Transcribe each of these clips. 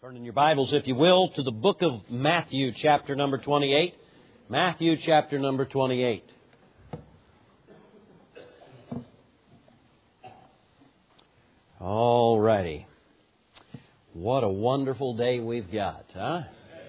Turn in your Bibles, if you will, to the book of Matthew, chapter number 28. Matthew, chapter number 28. All righty. What a wonderful day we've got, huh?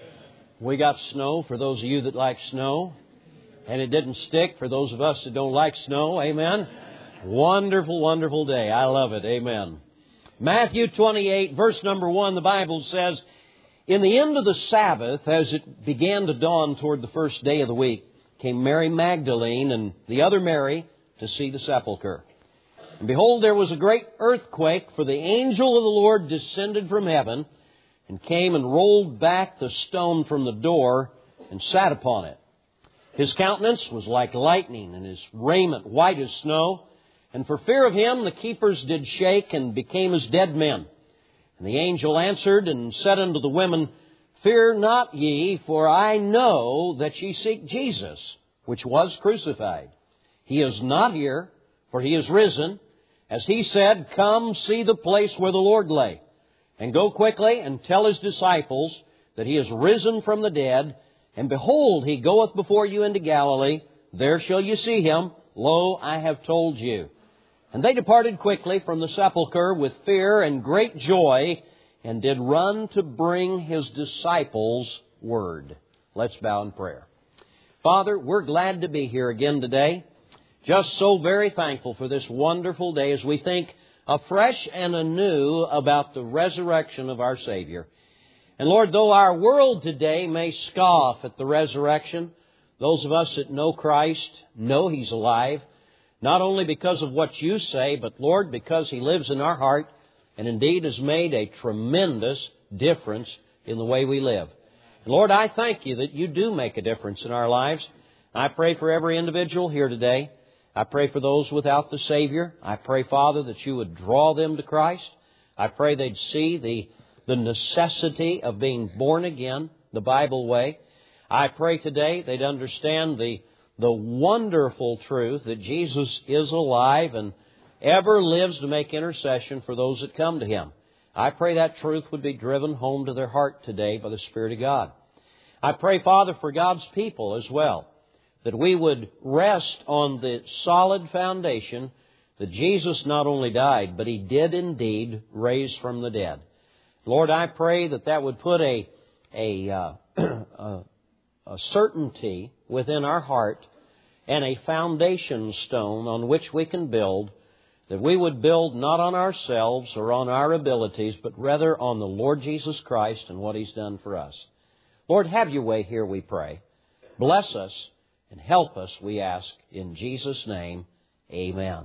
We got snow for those of you that like snow. And it didn't stick for those of us that don't like snow. Amen? Wonderful, wonderful day. I love it. Amen. Matthew 28, verse number 1, the Bible says, "In the end of the Sabbath, as it began to dawn toward the first day of the week, came Mary Magdalene and the other Mary to see the sepulchre. And behold, there was a great earthquake, for the angel of the Lord descended from heaven and came and rolled back the stone from the door and sat upon it. His countenance was like lightning, and his raiment white as snow. And for fear of him, the keepers did shake and became as dead men. And the angel answered and said unto the women, Fear not ye, for I know that ye seek Jesus, which was crucified. He is not here, for he is risen. As he said, Come see the place where the Lord lay. And go quickly and tell his disciples that he is risen from the dead. And behold, he goeth before you into Galilee. There shall you see him. Lo, I have told you. And they departed quickly from the sepulchre with fear and great joy, and did run to bring his disciples word." Let's bow in prayer. Father, we're glad to be here again today. Just so very thankful for this wonderful day as we think afresh and anew about the resurrection of our Savior. And Lord, though our world today may scoff at the resurrection, those of us that know Christ know He's alive. Not only because of what you say, but, Lord, because He lives in our heart and indeed has made a tremendous difference in the way we live. And Lord, I thank you that you do make a difference in our lives. I pray for every individual here today. I pray for those without the Savior. I pray, Father, that you would draw them to Christ. I pray they'd see the necessity of being born again, the Bible way. I pray today they'd understand the wonderful truth that Jesus is alive and ever lives to make intercession for those that come to Him. I pray that truth would be driven home to their heart today by the Spirit of God. I pray, Father, for God's people as well, that we would rest on the solid foundation that Jesus not only died, but He did indeed raise from the dead. Lord, I pray that would put a certainty within our heart and a foundation stone on which we can build, that we would build not on ourselves or on our abilities, but rather on the Lord Jesus Christ and what He's done for us. Lord, have your way here, we pray. Bless us and help us, we ask, in Jesus' name. Amen.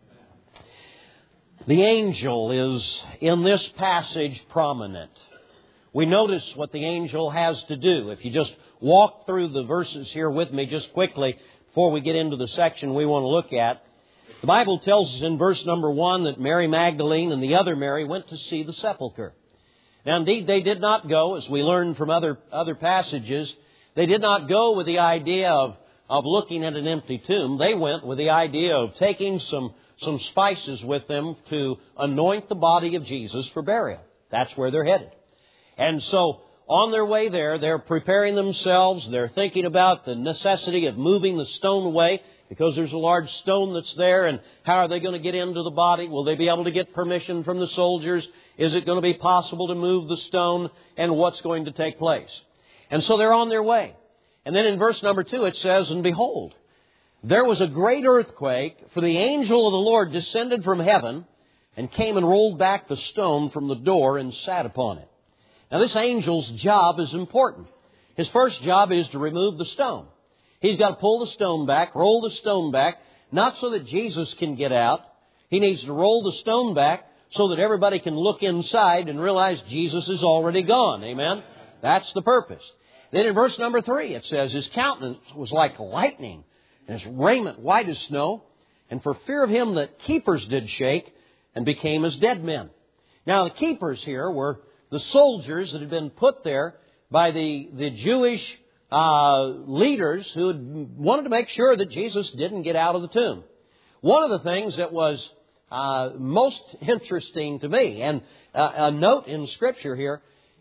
The angel is, in this passage, prominent. We notice what the angel has to do. If you just walk through the verses here with me just quickly before we get into the section we want to look at. The Bible tells us in verse number 1 that Mary Magdalene and the other Mary went to see the sepulchre. Now, indeed, they did not go, as we learned from other passages, they did not go with the idea of looking at an empty tomb. They went with the idea of taking some spices with them to anoint the body of Jesus for burial. That's where they're headed. And so, on their way there, they're preparing themselves. They're thinking about the necessity of moving the stone away because there's a large stone that's there. And how are they going to get into the body? Will they be able to get permission from the soldiers? Is it going to be possible to move the stone? And what's going to take place? And so they're on their way. And then in verse number 2 it says, And behold, there was a great earthquake, for the angel of the Lord descended from heaven and came and rolled back the stone from the door and sat upon it. Now, this angel's job is important. His first job is to remove the stone. He's got to pull the stone back, roll the stone back, not so that Jesus can get out. He needs to roll the stone back so that everybody can look inside and realize Jesus is already gone. Amen? That's the purpose. Then in verse number 3, it says, His countenance was like lightning, and his raiment white as snow. And for fear of him, the keepers did shake and became as dead men. Now, the keepers here were the soldiers that had been put there by the Jewish leaders who had wanted to make sure that Jesus didn't get out of the tomb. One of the things that was most interesting to me, and a note in Scripture here,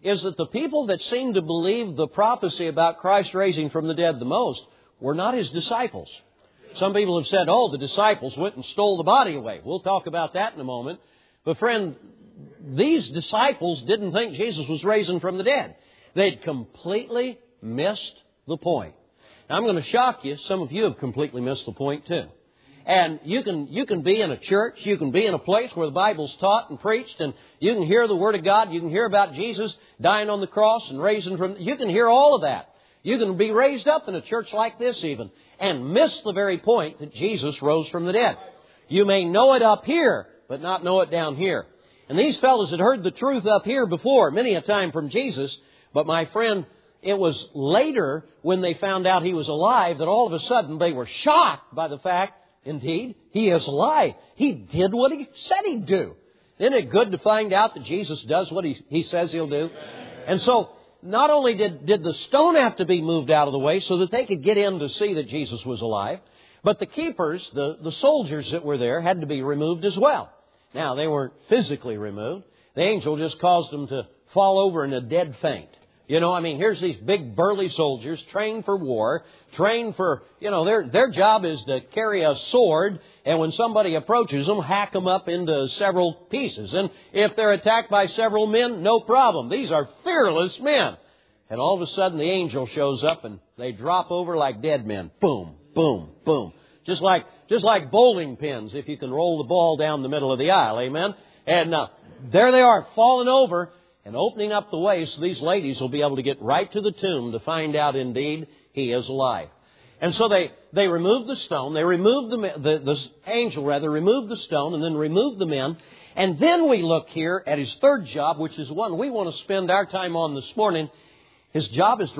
is that the people that seemed to believe the prophecy about Christ raising from the dead the most were not His disciples. Some people have said, oh, the disciples went and stole the body away. We'll talk about that in a moment. But friend, these disciples didn't think Jesus was raising from the dead. They'd completely missed the point. Now, I'm going to shock you. Some of you have completely missed the point too. And you can be in a church, you can be in a place where the Bible's taught and preached, and you can hear the Word of God, you can hear about Jesus dying on the cross and raising from... You can hear all of that. You can be raised up in a church like this even, and miss the very point that Jesus rose from the dead. You may know it up here, but not know it down here. And these fellows had heard the truth up here before, many a time from Jesus, but my friend, it was later when they found out He was alive that all of a sudden they were shocked by the fact, indeed, He is alive. He did what He said He'd do. Isn't it good to find out that Jesus does what He says He'll do? And so, not only did the stone have to be moved out of the way so that they could get in to see that Jesus was alive, but the keepers, the soldiers that were there, had to be removed as well. Now, they weren't physically removed. The angel just caused them to fall over in a dead faint. You know, I mean, here's these big burly soldiers trained for war, trained for, you know, their job is to carry a sword, and when somebody approaches them, hack them up into several pieces. And if they're attacked by several men, no problem. These are fearless men. And all of a sudden the angel shows up and they drop over like dead men. Boom, boom, boom. Just like bowling pins if you can roll the ball down the middle of the aisle, amen? And there they are, falling over and opening up the way so these ladies will be able to get right to the tomb to find out indeed He is alive. And so they removed the stone, they removed the angel removed the stone and then removed the men. And then we look here at His third job, which is one we want to spend our time on this morning. His job is to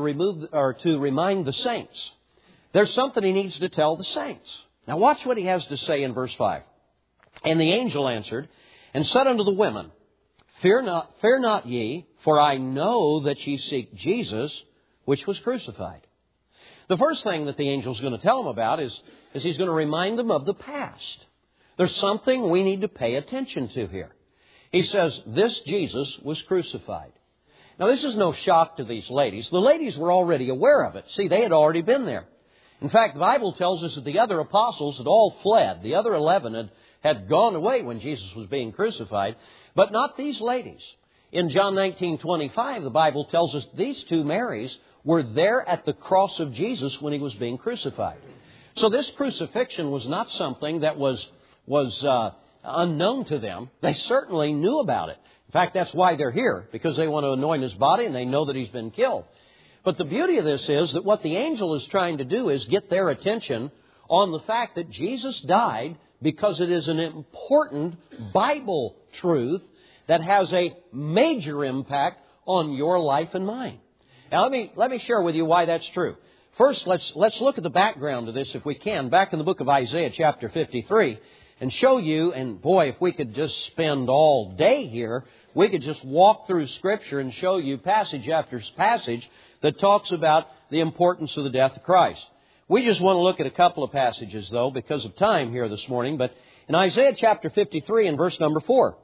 remind the saints. There's something He needs to tell the saints. Now watch what He has to say in verse 5. And the angel answered and said unto the women, Fear not ye, for I know that ye seek Jesus, which was crucified. The first thing that the angel is going to tell them about is he's going to remind them of the past. There's something we need to pay attention to here. He says, this Jesus was crucified. Now, this is no shock to these ladies. The ladies were already aware of it. See, they had already been there. In fact, the Bible tells us that the other apostles had all fled. The other 11 had gone away when Jesus was being crucified. But not these ladies. In John 19:25, the Bible tells us these two Marys were there at the cross of Jesus when He was being crucified. So this crucifixion was not something that was unknown to them. They certainly knew about it. In fact, that's why they're here, because they want to anoint His body and they know that He's been killed. But the beauty of this is that what the angel is trying to do is get their attention on the fact that Jesus died because it is an important Bible truth that has a major impact on your life and mine. Now, let me share with you why that's true. First, let's look at the background of this, if we can, back in the book of Isaiah chapter 53, and show you, and boy, if we could just spend all day here, we could just walk through Scripture and show you passage after passage that talks about the importance of the death of Christ. We just want to look at a couple of passages, though, because of time here this morning. But in Isaiah chapter 53 and verse number 4,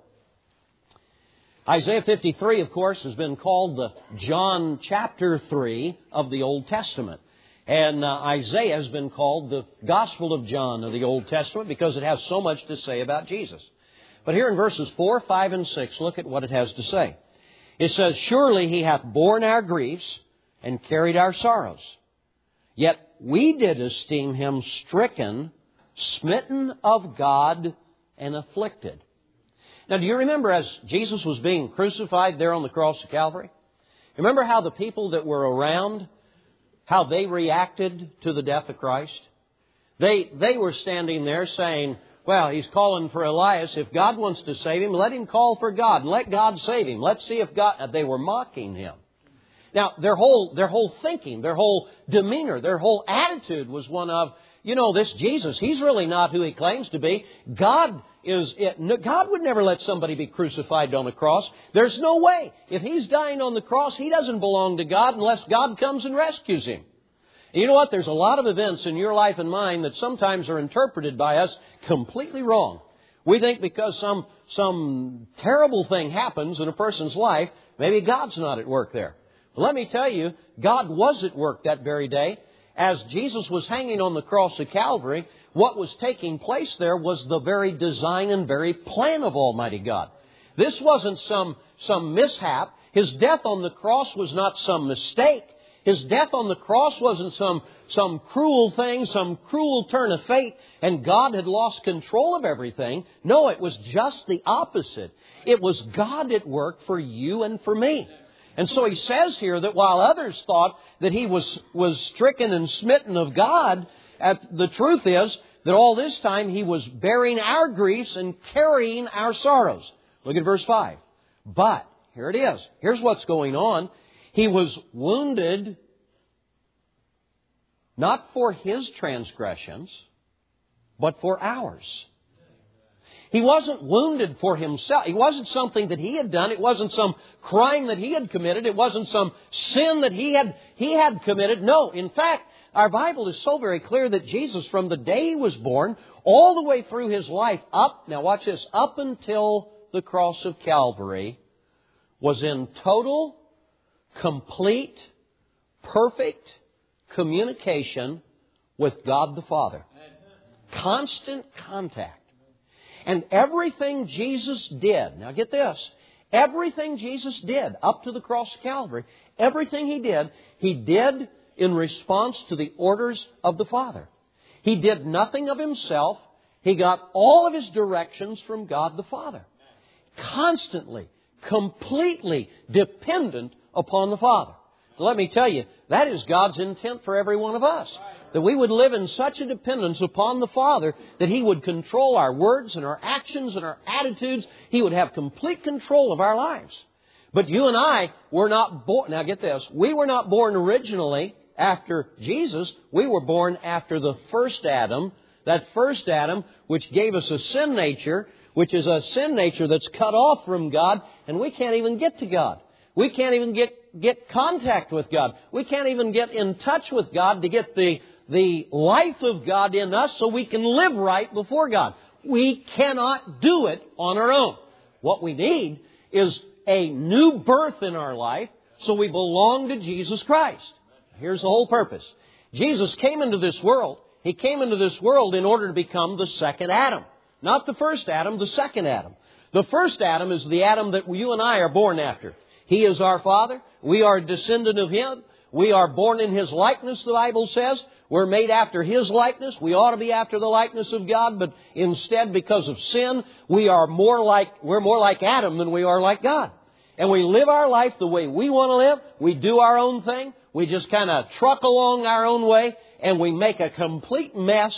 Isaiah 53, of course, has been called the John chapter 3 of the Old Testament. And Isaiah has been called the Gospel of John of the Old Testament because it has so much to say about Jesus. But here in verses 4, 5, and 6, look at what it has to say. It says, Surely He hath borne our griefs and carried our sorrows. Yet we did esteem Him stricken, smitten of God, and afflicted. Now, do you remember as Jesus was being crucified there on the cross of Calvary? Remember how the people that were around, how they reacted to the death of Christ? They were standing there saying, well, He's calling for Elias. If God wants to save him, let Him call for God and let God save him. Let's see if God... They were mocking Him. Now, their whole thinking, their whole demeanor, their whole attitude was one of, you know, this Jesus, He's really not who He claims to be. God would never let somebody be crucified on a cross. There's no way. If He's dying on the cross, He doesn't belong to God unless God comes and rescues Him. And you know what? There's a lot of events in your life and mine that sometimes are interpreted by us completely wrong. We think because some terrible thing happens in a person's life, maybe God's not at work there. But let me tell you, God was at work that very day. As Jesus was hanging on the cross of Calvary, what was taking place there was the very design and very plan of Almighty God. This wasn't some mishap. His death on the cross was not some mistake. His death on the cross wasn't some cruel thing, some cruel turn of fate, and God had lost control of everything. No, it was just the opposite. It was God at work for you and for me. And so He says here that while others thought that He was stricken and smitten of God, the truth is that all this time He was bearing our griefs and carrying our sorrows. Look at verse 5. But, here it is. Here's what's going on. He was wounded not for His transgressions, but for ours. He wasn't wounded for Himself. It wasn't something that He had done. It wasn't some crime that He had committed. It wasn't some sin that He had committed. No, in fact, our Bible is so very clear that Jesus, from the day He was born, all the way through His life, now watch this, up until the cross of Calvary, was in total, complete, perfect communication with God the Father. Constant contact. And everything Jesus did, now get this, everything Jesus did up to the cross of Calvary, everything He did in response to the orders of the Father. He did nothing of Himself. He got all of His directions from God the Father. Constantly, completely dependent upon the Father. So let me tell you, that is God's intent for every one of us. That we would live in such a dependence upon the Father that He would control our words and our actions and our attitudes. He would have complete control of our lives. But you and I were not born, now get this, we were not born originally after Jesus. We were born after the first Adam, that first Adam which gave us a sin nature, which is a sin nature that's cut off from God, and we can't even get to God. We can't even get contact with God. We can't even get in touch with God to get the life of God in us so we can live right before God. We cannot do it on our own. What we need is a new birth in our life so we belong to Jesus Christ. Here's the whole purpose. Jesus came into this world. He came into this world in order to become the second Adam. Not the first Adam, the second Adam. The first Adam is the Adam that you and I are born after. He is our Father. We are a descendant of Him. We are born in His likeness, the Bible says. We're made after His likeness. We ought to be after the likeness of God, but instead, because of sin, we're more like Adam than we are like God. And we live our life the way we want to live. We do our own thing. We just kind of truck along our own way, and we make a complete mess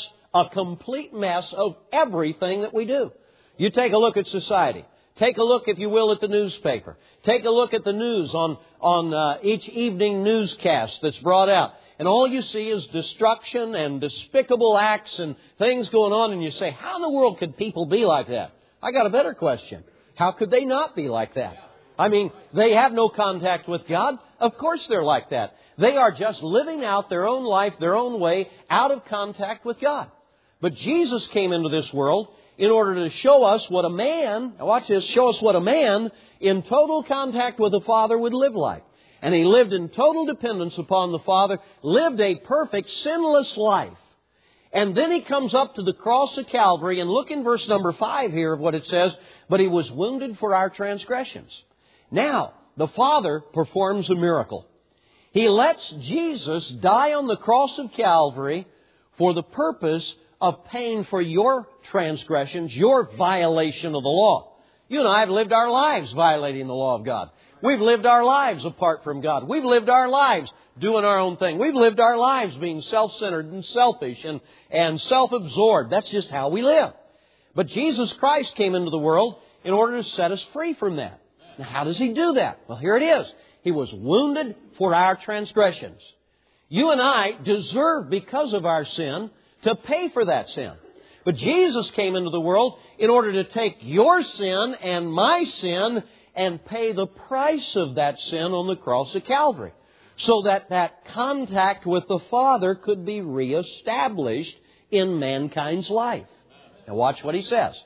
of everything that we do. You take a look at society. Take a look, if you will, at the newspaper. Take a look at the news on each evening newscast that's brought out. And all you see is destruction and despicable acts and things going on. And you say, how in the world could people be like that? I got a better question. How could they not be like that? I mean, they have no contact with God. Of course they're like that. They are just living out their own life, their own way, out of contact with God. But Jesus came into this world in order to show us what a man, now watch this, show us what a man in total contact with the Father would live like. And He lived in total dependence upon the Father, lived a perfect, sinless life. And then He comes up to the cross of Calvary, and look in verse number 5 here of what it says, but He was wounded for our transgressions. Now, the Father performs a miracle. He lets Jesus die on the cross of Calvary for the purpose of paying for your transgressions, your violation of the law. You and I have lived our lives violating the law of God. We've lived our lives apart from God. We've lived our lives doing our own thing. We've lived our lives being self-centered and selfish and self-absorbed. That's just how we live. But Jesus Christ came into the world in order to set us free from that. Now, how does He do that? Well, here it is. He was wounded for our transgressions. You and I deserve, because of our sin, to pay for that sin. But Jesus came into the world in order to take your sin and my sin and pay the price of that sin on the cross of Calvary, so that that contact with the Father could be reestablished in mankind's life. Now watch what He says.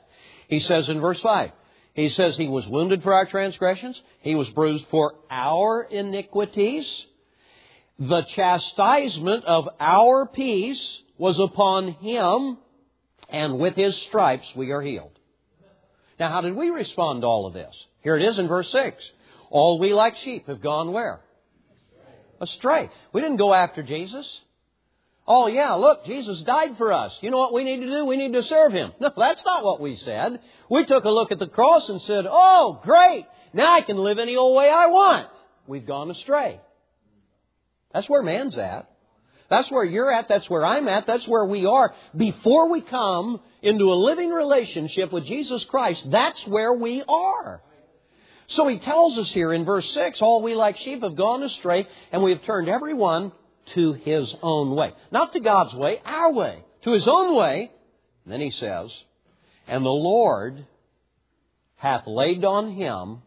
He says in verse 5, He says He was wounded for our transgressions. He was bruised for our iniquities. The chastisement of our peace was upon Him, and with His stripes we are healed. Now, how did we respond to all of this? Here it is in verse 6. All we like sheep have gone where? Astray. We didn't go after Jesus. Oh, yeah, look, Jesus died for us. You know what we need to do? We need to serve Him. No, that's not what we said. We took a look at the cross and said, oh, great, now I can live any old way I want. We've gone astray. That's where man's at. That's where you're at. That's where I'm at. That's where we are. Before we come into a living relationship with Jesus Christ, that's where we are. So He tells us here in verse 6, all we like sheep have gone astray, and we have turned everyone to his own way. Not to God's way, our way. To His own way. And then He says, and the Lord hath laid on Him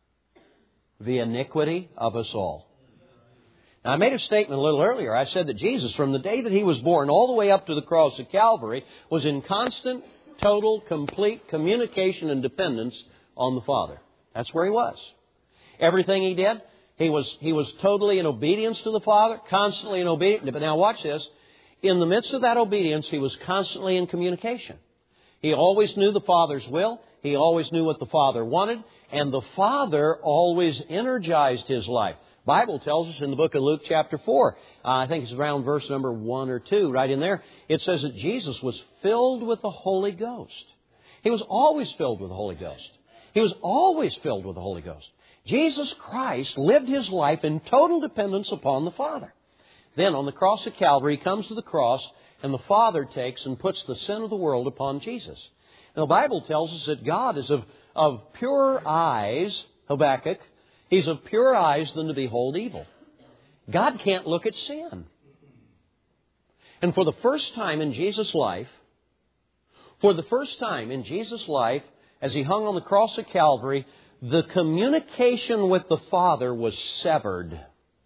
the iniquity of us all. Now, I made a statement a little earlier. I said that Jesus, from the day that He was born all the way up to the cross of Calvary, was in constant, total, complete communication and dependence on the Father. That's where He was. Everything He did, He was totally in obedience to the Father, constantly in obedience. But now watch this. In the midst of that obedience, He was constantly in communication. He always knew the Father's will. He always knew what the Father wanted. And the Father always energized His life. The Bible tells us in the book of Luke chapter 4, I think it's around verse number 1 or 2, right in there, it says that Jesus was filled with the Holy Ghost. He was always filled with the Holy Ghost. He was always filled with the Holy Ghost. Jesus Christ lived His life in total dependence upon the Father. Then on the cross of Calvary, He comes to the cross, and the Father takes and puts the sin of the world upon Jesus. Now, the Bible tells us that God is of purer eyes, Habakkuk, He's of purer eyes than to behold evil. God can't look at sin. And for the first time in Jesus' life, as He hung on the cross of Calvary, the communication with the Father was severed.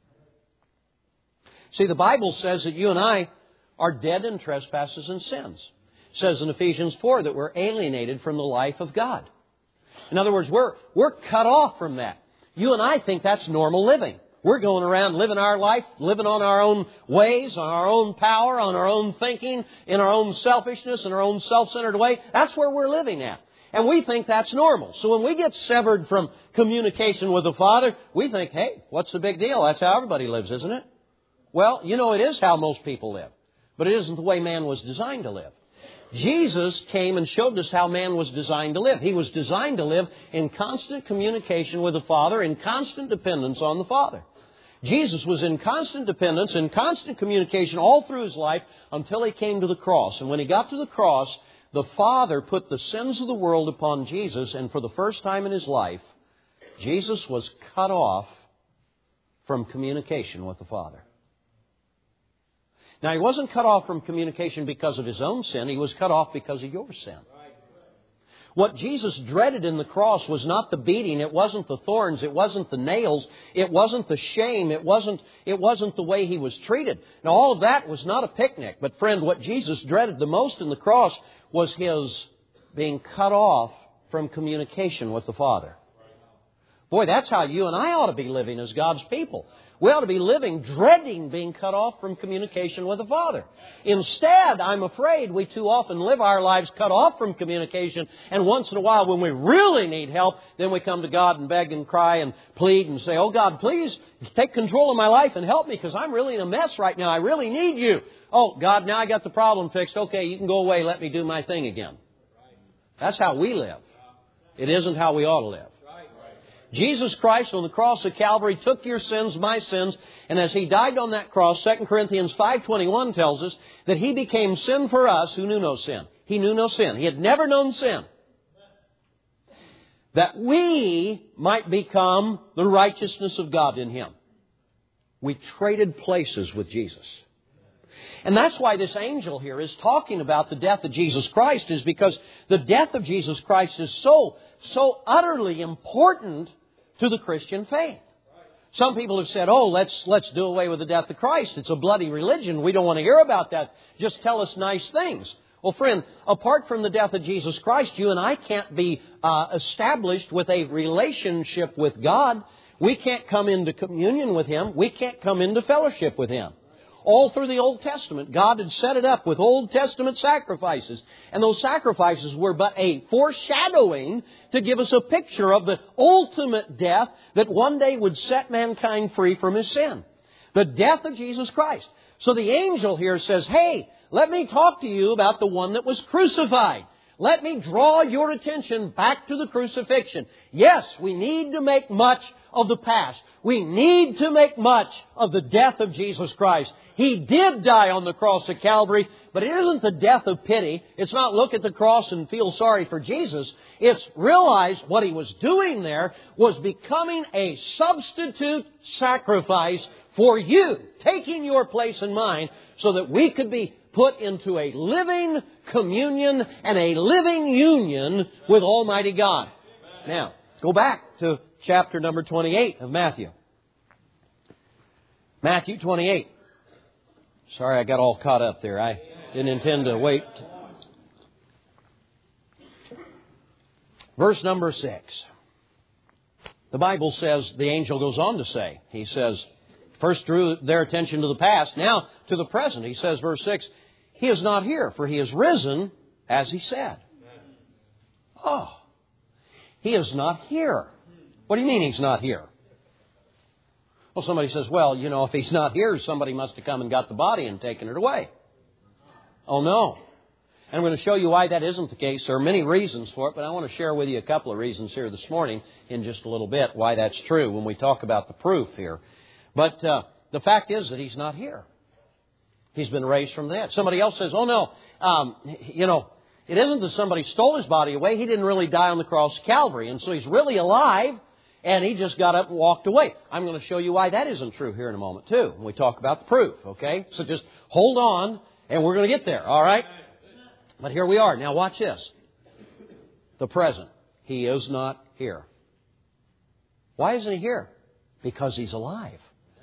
See, the Bible says that you and I are dead in trespasses and sins. It says in Ephesians 4 that we're alienated from the life of God. In other words, we're cut off from that. You and I think that's normal living. We're going around living our life, living on our own ways, on our own power, on our own thinking, in our own selfishness, in our own self-centered way. That's where we're living at. And we think that's normal. So when we get severed from communication with the Father, we think, hey, what's the big deal? That's how everybody lives, isn't it? Well, you know, it is how most people live. But it isn't the way man was designed to live. Jesus came and showed us how man was designed to live. He was designed to live in constant communication with the Father, in constant dependence on the Father. Jesus was in constant dependence, in constant communication all through His life until He came to the cross. And when He got to the cross, the Father put the sins of the world upon Jesus, and for the first time in His life, Jesus was cut off from communication with the Father. Now, He wasn't cut off from communication because of His own sin. He was cut off because of your sin. What Jesus dreaded in the cross was not the beating. It wasn't the thorns. It wasn't the nails. It wasn't the shame. It wasn't the way He was treated. Now, all of that was not a picnic. But, friend, what Jesus dreaded the most in the cross was His being cut off from communication with the Father. Boy, that's how you and I ought to be living as God's people. We ought to be living dreading being cut off from communication with the Father. Instead, I'm afraid we too often live our lives cut off from communication, and once in a while when we really need help, then we come to God and beg and cry and plead and say, oh God, please take control of my life and help me because I'm really in a mess right now. I really need You. Oh God, now I got the problem fixed. Okay, you can go away. Let me do my thing again. That's how we live. It isn't how we ought to live. Jesus Christ on the cross of Calvary took your sins, my sins, and as He died on that cross, 2 Corinthians 5:21 tells us that He became sin for us who knew no sin. He knew no sin. He had never known sin. That we might become the righteousness of God in Him. We traded places with Jesus. And that's why this angel here is talking about the death of Jesus Christ, is because the death of Jesus Christ is so utterly important to the Christian faith. Some people have said, oh, let's do away with the death of Christ. It's a bloody religion. We don't want to hear about that. Just tell us nice things. Well, friend, apart from the death of Jesus Christ, you and I can't be established with a relationship with God. We can't come into communion with Him. We can't come into fellowship with Him. All through the Old Testament, God had set it up with Old Testament sacrifices. And those sacrifices were but a foreshadowing to give us a picture of the ultimate death that one day would set mankind free from his sin. The death of Jesus Christ. So the angel here says, hey, let me talk to you about the one that was crucified. Let me draw your attention back to the crucifixion. Yes, we need to make much of the past. We need to make much of the death of Jesus Christ. He did die on the cross of Calvary, but it isn't the death of pity. It's not look at the cross and feel sorry for Jesus. It's realize what He was doing there was becoming a substitute sacrifice for you, taking your place and mine so that we could be put into a living communion and a living union with Almighty God. Now, go back to chapter number 28 of Matthew. Matthew 28. Sorry, I got all caught up there. I didn't intend to wait. Verse number 6. The Bible says, the angel goes on to say, he says, first drew their attention to the past, now to the present. He says, verse 6, He is not here, for He is risen, as He said. Oh, He is not here. What do you mean He's not here? Well, somebody says, well, you know, if He's not here, somebody must have come and got the body and taken it away. Oh, no. And I'm going to show you why that isn't the case. There are many reasons for it, but I want to share with you a couple of reasons here this morning in just a little bit why that's true when we talk about the proof here. But the fact is that He's not here. He's been raised from the dead. Somebody else says, oh, no, it isn't that somebody stole His body away. He didn't really die on the cross of Calvary, and so He's really alive. And He just got up and walked away. I'm going to show you why that isn't true here in a moment, too, when we talk about the proof, okay? So just hold on, and we're going to get there, all right? But here we are. Now watch this. The present. He is not here. Why isn't He here? Because He's alive.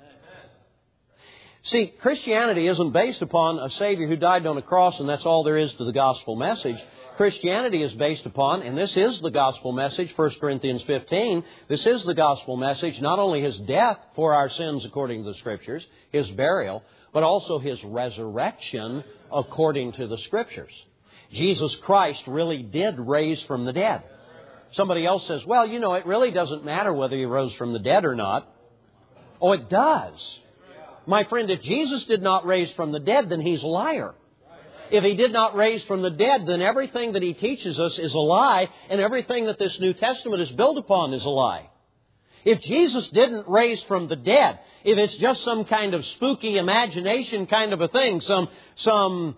See, Christianity isn't based upon a Savior who died on a cross and that's all there is to the gospel message. Christianity is based upon, and this is the gospel message, 1 Corinthians 15, this is the gospel message, not only His death for our sins according to the Scriptures, His burial, but also His resurrection according to the Scriptures. Jesus Christ really did raise from the dead. Somebody else says, well, you know, it really doesn't matter whether He rose from the dead or not. Oh, it does. My friend, if Jesus did not raise from the dead, then He's a liar. If He did not raise from the dead, then everything that He teaches us is a lie, and everything that this New Testament is built upon is a lie. If Jesus didn't raise from the dead, if it's just some kind of spooky imagination kind of a thing, some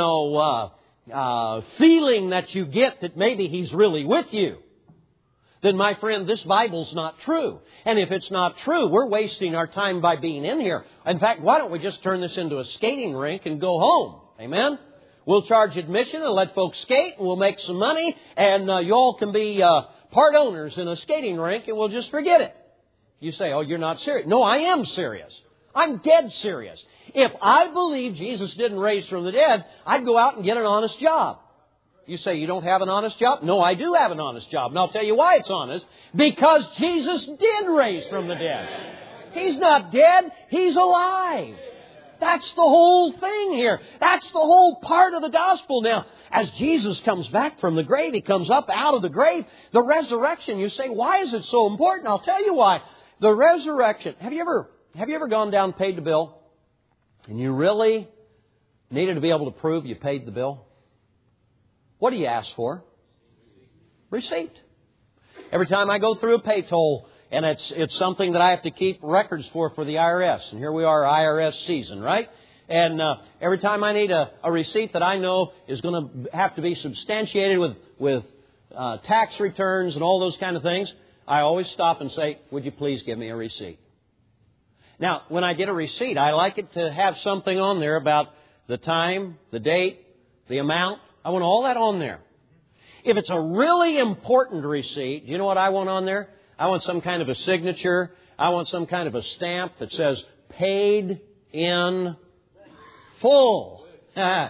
feeling that you get that maybe He's really with you, then, my friend, this Bible's not true. And if it's not true, we're wasting our time by being in here. In fact, why don't we just turn this into a skating rink and go home? Amen? We'll charge admission and let folks skate, and we'll make some money, and you all can be part owners in a skating rink, and we'll just forget it. You say, oh, you're not serious. No, I am serious. I'm dead serious. If I believe Jesus didn't raise from the dead, I'd go out and get an honest job. You say, you don't have an honest job? No, I do have an honest job. And I'll tell you why it's honest. Because Jesus did raise from the dead. He's not dead. He's alive. That's the whole thing here. That's the whole part of the gospel. Now, as Jesus comes back from the grave, He comes up out of the grave, the resurrection, you say, why is it so important? I'll tell you why. The resurrection. Have you ever gone down and paid the bill? And you really needed to be able to prove you paid the bill? What do you ask for? Receipt. Every time I go through a pay toll, and it's something that I have to keep records for the IRS. And here we are, IRS season, right? And every time I need a receipt that I know is going to have to be substantiated with tax returns and all those kind of things, I always stop and say, would you please give me a receipt? Now, when I get a receipt, I like it to have something on there about the time, the date, the amount. I want all that on there. If it's a really important receipt, do you know what I want on there? I want some kind of a signature. I want some kind of a stamp that says paid in full.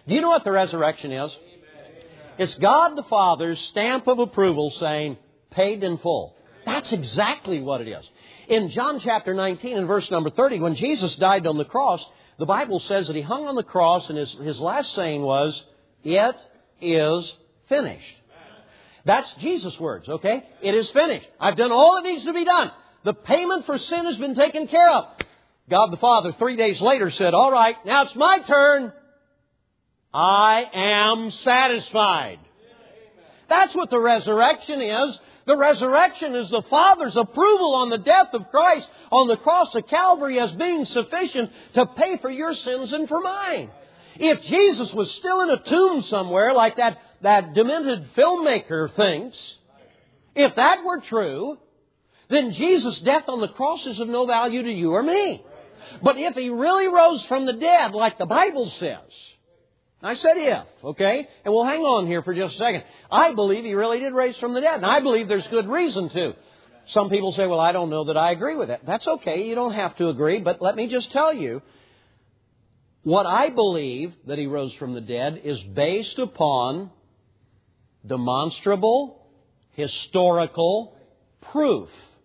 Do you know what the resurrection is? It's God the Father's stamp of approval saying, paid in full. That's exactly what it is. In John chapter 19 and verse number 30, when Jesus died on the cross, the Bible says that He hung on the cross and his last saying was, it is finished. That's Jesus' words, okay? It is finished. I've done all that needs to be done. The payment for sin has been taken care of. God the Father 3 days later said, all right, now it's my turn. I am satisfied. That's what the resurrection is. The resurrection is the Father's approval on the death of Christ on the cross of Calvary as being sufficient to pay for your sins and for mine. If Jesus was still in a tomb somewhere like that demented filmmaker thinks, if that were true, then Jesus' death on the cross is of no value to you or me. But if He really rose from the dead like the Bible says, I said if, okay? And we'll hang on here for just a second. I believe He really did raise from the dead. And I believe there's good reason to. Some people say, well, I don't know that I agree with that. That's okay. You don't have to agree. But let me just tell you, what I believe that He rose from the dead is based upon demonstrable, historical proof.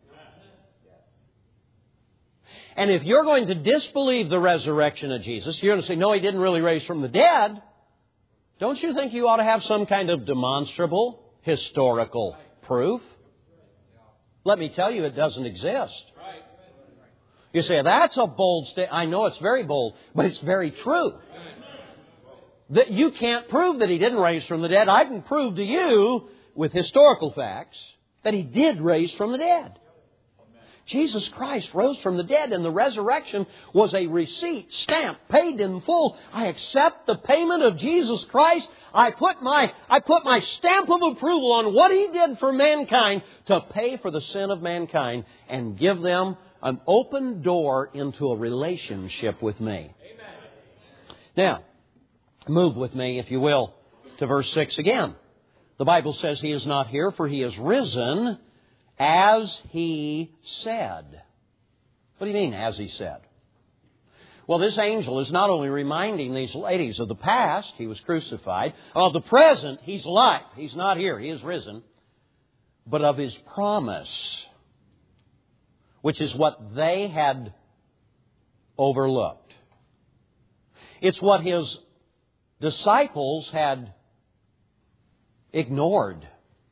And if you're going to disbelieve the resurrection of Jesus, you're going to say, no, He didn't really raise from the dead. Don't you think you ought to have some kind of demonstrable, historical proof? Let me tell you, it doesn't exist. You say, that's a bold statement. I know it's very bold, but it's very true. That you can't prove that He didn't raise from the dead. I can prove to you, with historical facts, that He did raise from the dead. Jesus Christ rose from the dead, and the resurrection was a receipt, stamp, paid in full. I accept the payment of Jesus Christ. I put my stamp of approval on what He did for mankind to pay for the sin of mankind and give them an open door into a relationship with me. Now, move with me, if you will, to verse 6 again. The Bible says He is not here, for He is risen, as He said. What do you mean, as He said? Well, this angel is not only reminding these ladies of the past, He was crucified, of the present, He's alive. He's not here, He is risen, but of His promise, which is what they had overlooked. It's what His disciples had ignored.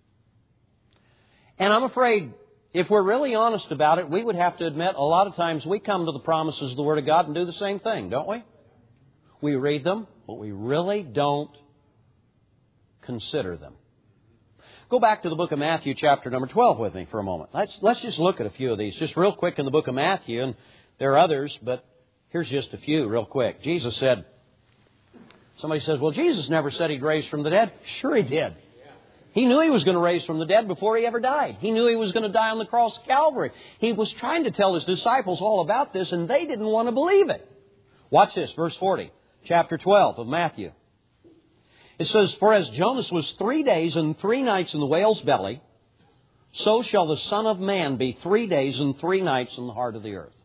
And I'm afraid, if we're really honest about it, we would have to admit a lot of times we come to the promises of the Word of God and do the same thing, don't we? We read them, but we really don't consider them. Go back to the book of Matthew chapter number 12 with me for a moment. Let's just look at a few of these, just real quick in the book of Matthew. And there are others, but here's just a few real quick. Jesus said, somebody says, well, Jesus never said He'd raise from the dead. Sure He did. He knew He was going to raise from the dead before He ever died. He knew He was going to die on the cross of Calvary. He was trying to tell His disciples all about this, and they didn't want to believe it. Watch this, verse 40, chapter 12 of Matthew. It says, for as Jonas was 3 days and 3 nights in the whale's belly, so shall the Son of Man be 3 days and 3 nights in the heart of the earth.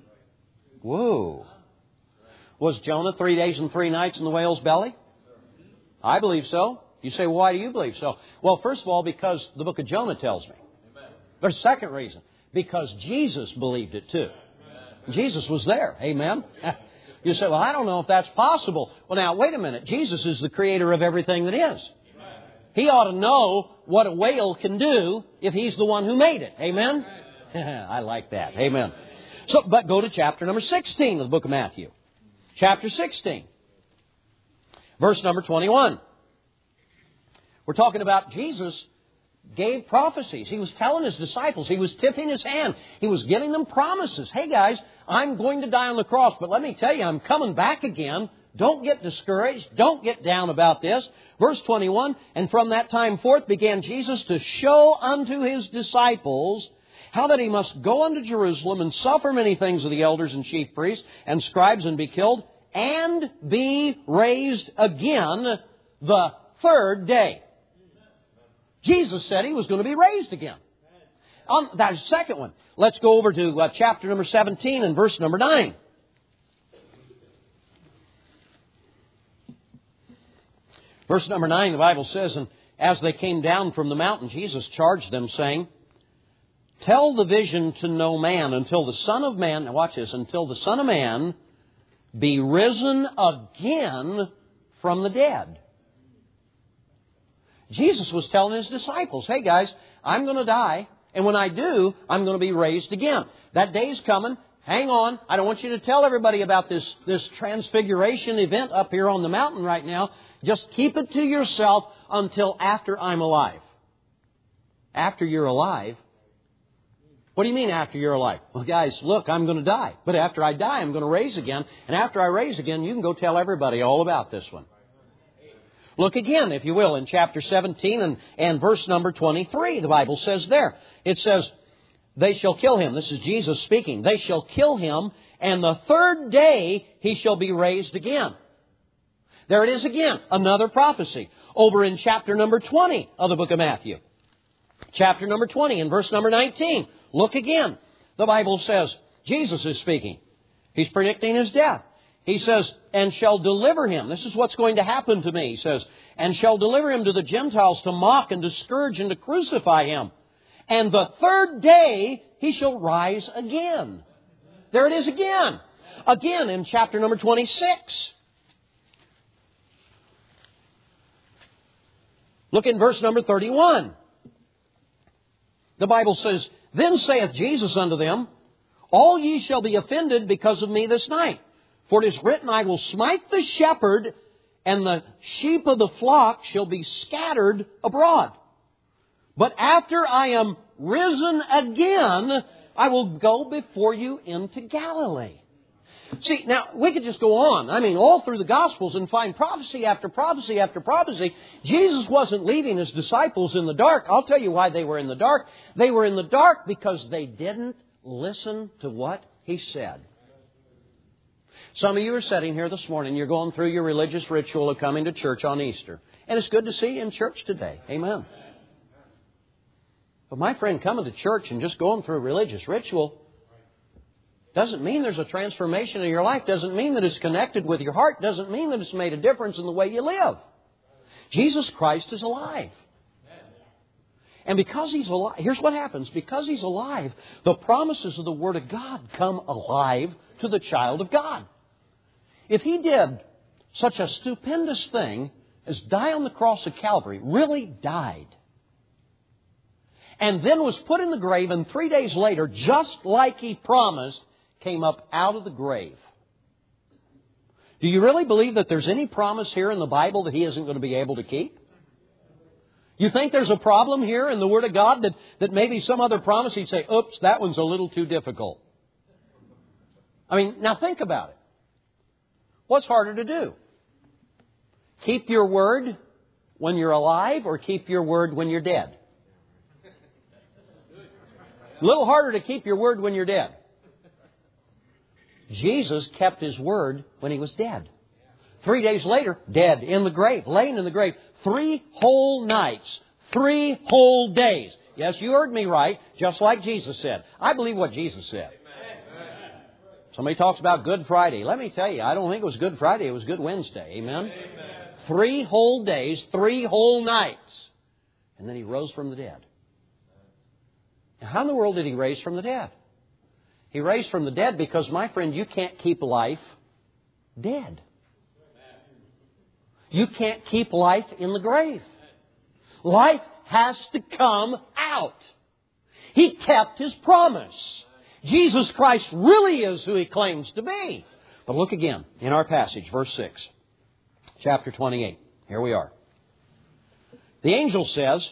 Whoa. Was Jonah 3 days and 3 nights in the whale's belly? I believe so. You say, well, why do you believe so? Well, first of all, because the book of Jonah tells me. There's a second reason. Because Jesus believed it too. Jesus was there. Amen? You say, well, I don't know if that's possible. Well, now, wait a minute. Jesus is the creator of everything that is. He ought to know what a whale can do if He's the one who made it. Amen? I like that. Amen. So, but go to chapter number 16 of the book of Matthew. Chapter 16. Verse number 21. We're talking about Jesus gave prophecies. He was telling His disciples. He was tipping His hand. He was giving them promises. Hey guys, I'm going to die on the cross, but let me tell you, I'm coming back again. Don't get discouraged. Don't get down about this. Verse 21, and from that time forth began Jesus to show unto His disciples how that He must go unto Jerusalem and suffer many things of the elders and chief priests and scribes and be killed and be raised again the third day. Jesus said He was going to be raised again. That's the second one. Let's go over to chapter number 17 and verse number 9. Verse number 9, the Bible says, and as they came down from the mountain, Jesus charged them, saying, tell the vision to no man until the Son of Man, now watch this, until the Son of Man be risen again from the dead. Jesus was telling His disciples, hey guys, I'm going to die, and when I do, I'm going to be raised again. That day's coming. Hang on. I don't want you to tell everybody about this transfiguration event up here on the mountain right now. Just keep it to yourself until after I'm alive. After you're alive? What do you mean after you're alive? Well, guys, look, I'm going to die. But after I die, I'm going to raise again. And after I raise again, you can go tell everybody all about this one. Look again, if you will, in chapter 17 and verse number 23. The Bible says there. It says, they shall kill Him. This is Jesus speaking. They shall kill Him, and the third day He shall be raised again. There it is again, another prophecy. Over in chapter number 20 of the book of Matthew. Chapter number 20 and verse number 19. Look again. The Bible says, Jesus is speaking. He's predicting His death. He says, and shall deliver Him. This is what's going to happen to me. He says, and shall deliver Him to the Gentiles to mock and to scourge and to crucify Him. And the third day He shall rise again. There it is again. Again in chapter number 26. Look in verse number 31. The Bible says, then saith Jesus unto them, all ye shall be offended because of me this night. For it is written, I will smite the shepherd, and the sheep of the flock shall be scattered abroad. But after I am risen again, I will go before you into Galilee. See, now, we could just go on. I mean, all through the Gospels and find prophecy after prophecy after prophecy. Jesus wasn't leaving His disciples in the dark. I'll tell you why they were in the dark. They were in the dark because they didn't listen to what He said. Some of you are sitting here this morning. You're going through your religious ritual of coming to church on Easter. And it's good to see you in church today. Amen. But my friend, coming to church and just going through a religious ritual doesn't mean there's a transformation in your life. Doesn't mean that it's connected with your heart. Doesn't mean that it's made a difference in the way you live. Jesus Christ is alive. And because He's alive, here's what happens. Because He's alive, the promises of the Word of God come alive to the child of God. If He did such a stupendous thing as die on the cross of Calvary, really died, and then was put in the grave, and 3 days later, just like He promised, came up out of the grave. Do you really believe that there's any promise here in the Bible that He isn't going to be able to keep? You think there's a problem here in the Word of God that maybe some other promise He'd say, oops, that one's a little too difficult? I mean, now think about it. What's harder to do? Keep your word when you're alive or keep your word when you're dead? A little harder to keep your word when you're dead. Jesus kept His word when He was dead. 3 days later, dead in the grave, laying in the grave. 3 whole nights, 3 whole days. Yes, you heard me right, just like Jesus said. I believe what Jesus said. Somebody talks about Good Friday. Let me tell you, I don't think it was Good Friday, it was Good Wednesday. Amen? 3 whole days, 3 whole nights. And then He rose from the dead. Now, how in the world did He raise from the dead? He raised from the dead because, my friend, you can't keep life dead. You can't keep life in the grave. Life has to come out. He kept His promise. Jesus Christ really is who He claims to be. But look again in our passage, verse 6, chapter 28. Here we are. The angel says,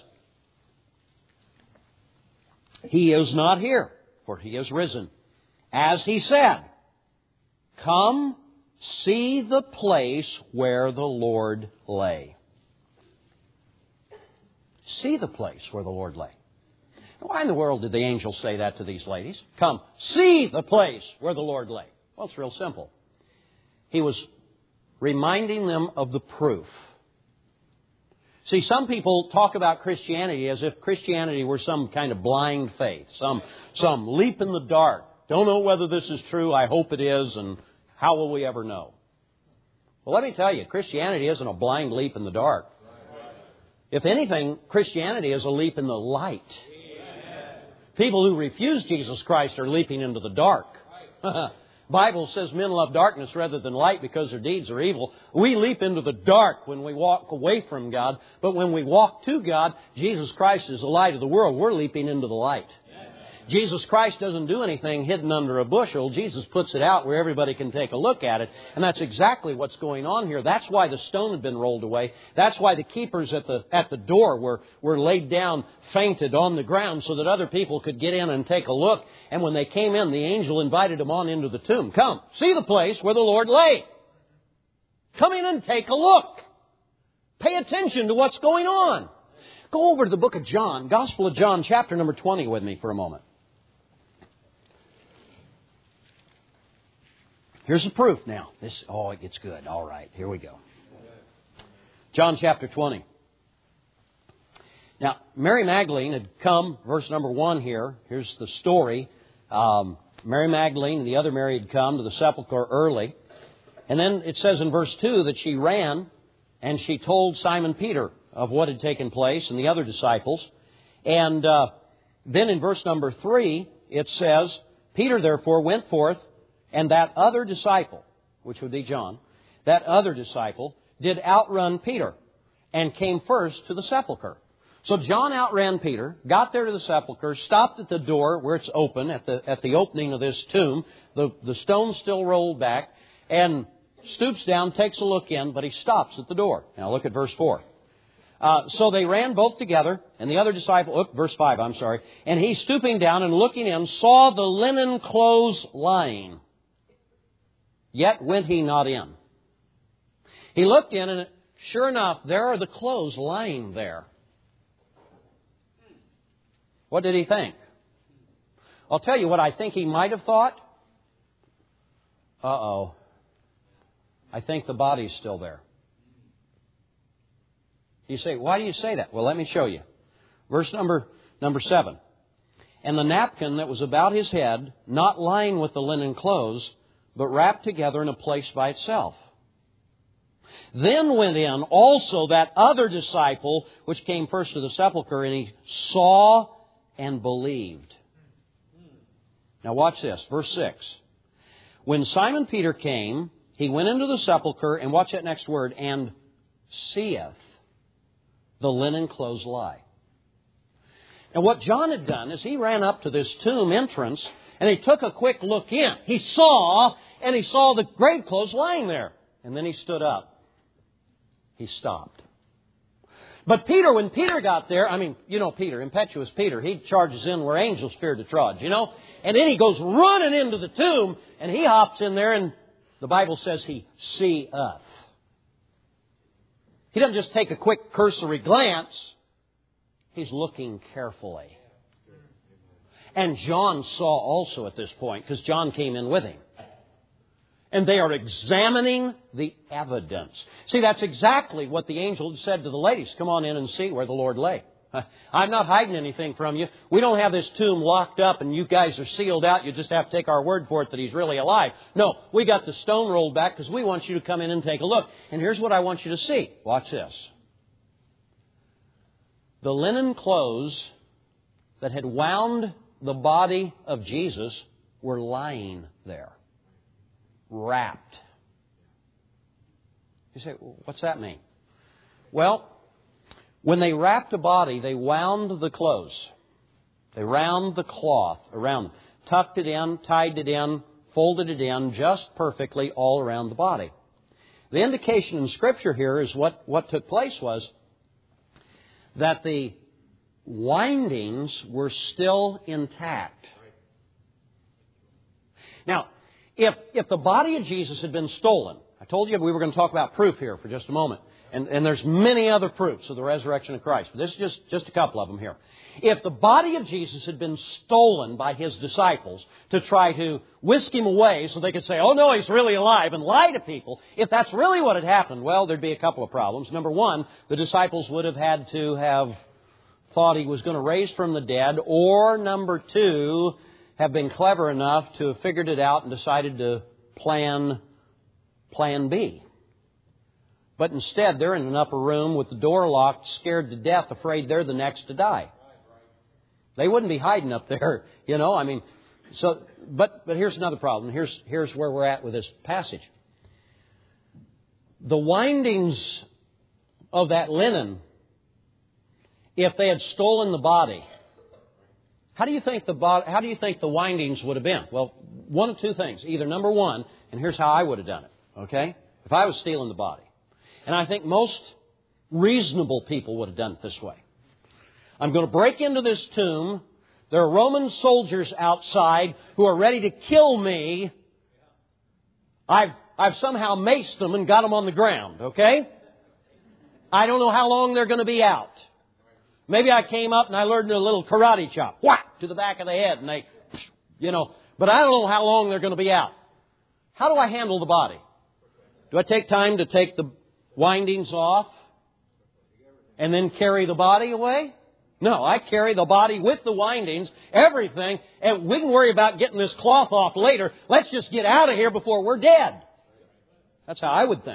He is not here, for He is risen. As He said, come see the place where the Lord lay. See the place where the Lord lay. Why in the world did the angel say that to these ladies? Come, see the place where the Lord lay. Well, it's real simple. He was reminding them of the proof. See, some people talk about Christianity as if Christianity were some kind of blind faith, some leap in the dark. Don't know whether this is true. I hope it is. And how will we ever know? Well, let me tell you, Christianity isn't a blind leap in the dark. If anything, Christianity is a leap in the light. People who refuse Jesus Christ are leaping into the dark. Bible says men love darkness rather than light because their deeds are evil. We leap into the dark when we walk away from God. But when we walk to God, Jesus Christ is the light of the world. We're leaping into the light. Jesus Christ doesn't do anything hidden under a bushel. Jesus puts it out where everybody can take a look at it. And that's exactly what's going on here. That's why the stone had been rolled away. That's why the keepers at the door were laid down, fainted on the ground so that other people could get in and take a look. And when they came in, the angel invited them on into the tomb. Come, see the place where the Lord lay. Come in and take a look. Pay attention to what's going on. Go over to the book of John, Gospel of John, chapter number 20 with me for a moment. Here's the proof now. It gets good. All right, here we go. John chapter 20. Now, Mary Magdalene had come, verse number 1 here. Here's the story. Mary Magdalene and the other Mary had come to the sepulchre early. And then it says in verse 2 that she ran and she told Simon Peter of what had taken place and the other disciples. And then in verse number 3, it says, Peter therefore went forth, and that other disciple, which would be John, that other disciple did outrun Peter and came first to the sepulchre. So John outran Peter, got there to the sepulchre, stopped at the door where it's open, at the opening of this tomb. The stone's still rolled back, and stoops down, takes a look in, but he stops at the door. Now look at verse 4. So they ran both together, and the other disciple, verse 5, I'm sorry, and he stooping down and looking in, saw the linen clothes lying. Yet went he not in. He looked in, and sure enough, there are the clothes lying there. What did he think? I'll tell you what I think he might have thought. Uh-oh. I think the body's still there. You say, why do you say that? Well, let me show you. Verse number 7. And the napkin that was about his head, not lying with the linen clothes, but wrapped together in a place by itself. Then went in also that other disciple, which came first to the sepulchre, and he saw and believed. Now watch this, verse 6. When Simon Peter came, he went into the sepulchre, and watch that next word, and seeth the linen clothes lie. And what John had done is he ran up to this tomb entrance, and he took a quick look in. He saw the grave clothes lying there. And then he stood up. He stopped. But Peter, when Peter got there, Peter, impetuous Peter, he charges in where angels fear to trudge, And then he goes running into the tomb, and he hops in there, and the Bible says he seeth. He doesn't just take a quick cursory glance. He's looking carefully. And John saw also at this point, because John came in with him. And they are examining the evidence. See, that's exactly what the angel had said to the ladies. Come on in and see where the Lord lay. I'm not hiding anything from you. We don't have this tomb locked up and you guys are sealed out. You just have to take our word for it that He's really alive. No, we got the stone rolled back because we want you to come in and take a look. And here's what I want you to see. Watch this. The linen clothes that had wound the body of Jesus were lying there, wrapped. You say, what's that mean? Well, when they wrapped a body, they wound the clothes. They wound the cloth around them, tucked it in, tied it in, folded it in just perfectly all around the body. The indication in Scripture here is what took place was that the windings were still intact. Now, if the body of Jesus had been stolen, I told you we were going to talk about proof here for just a moment. And there's many other proofs of the resurrection of Christ. But this is just a couple of them here. If the body of Jesus had been stolen by His disciples to try to whisk Him away so they could say, oh no, He's really alive, and lie to people, if that's really what had happened, well, there'd be a couple of problems. Number one, the disciples would have had to have thought He was going to raise from the dead, or number two, have been clever enough to have figured it out and decided to plan B. But instead, they're in an upper room with the door locked, scared to death, afraid they're the next to die. They wouldn't be hiding up there, But here's another problem. Here's where we're at with this passage. The windings of that linen, if they had stolen the body, how do you think the windings would have been? Well, one of two things. Either number one, and here's how I would have done it, okay? If I was stealing the body. And I think most reasonable people would have done it this way. I'm going to break into this tomb. There are Roman soldiers outside who are ready to kill me. I've somehow maced them and got them on the ground, okay? I don't know how long they're going to be out. Maybe I came up and I learned a little karate chop. Whack! To the back of the head. And they, but I don't know how long they're going to be out. How do I handle the body? Do I take time to take the windings off and then carry the body away? No, I carry the body with the windings, everything, and we can worry about getting this cloth off later. Let's just get out of here before we're dead. That's how I would think.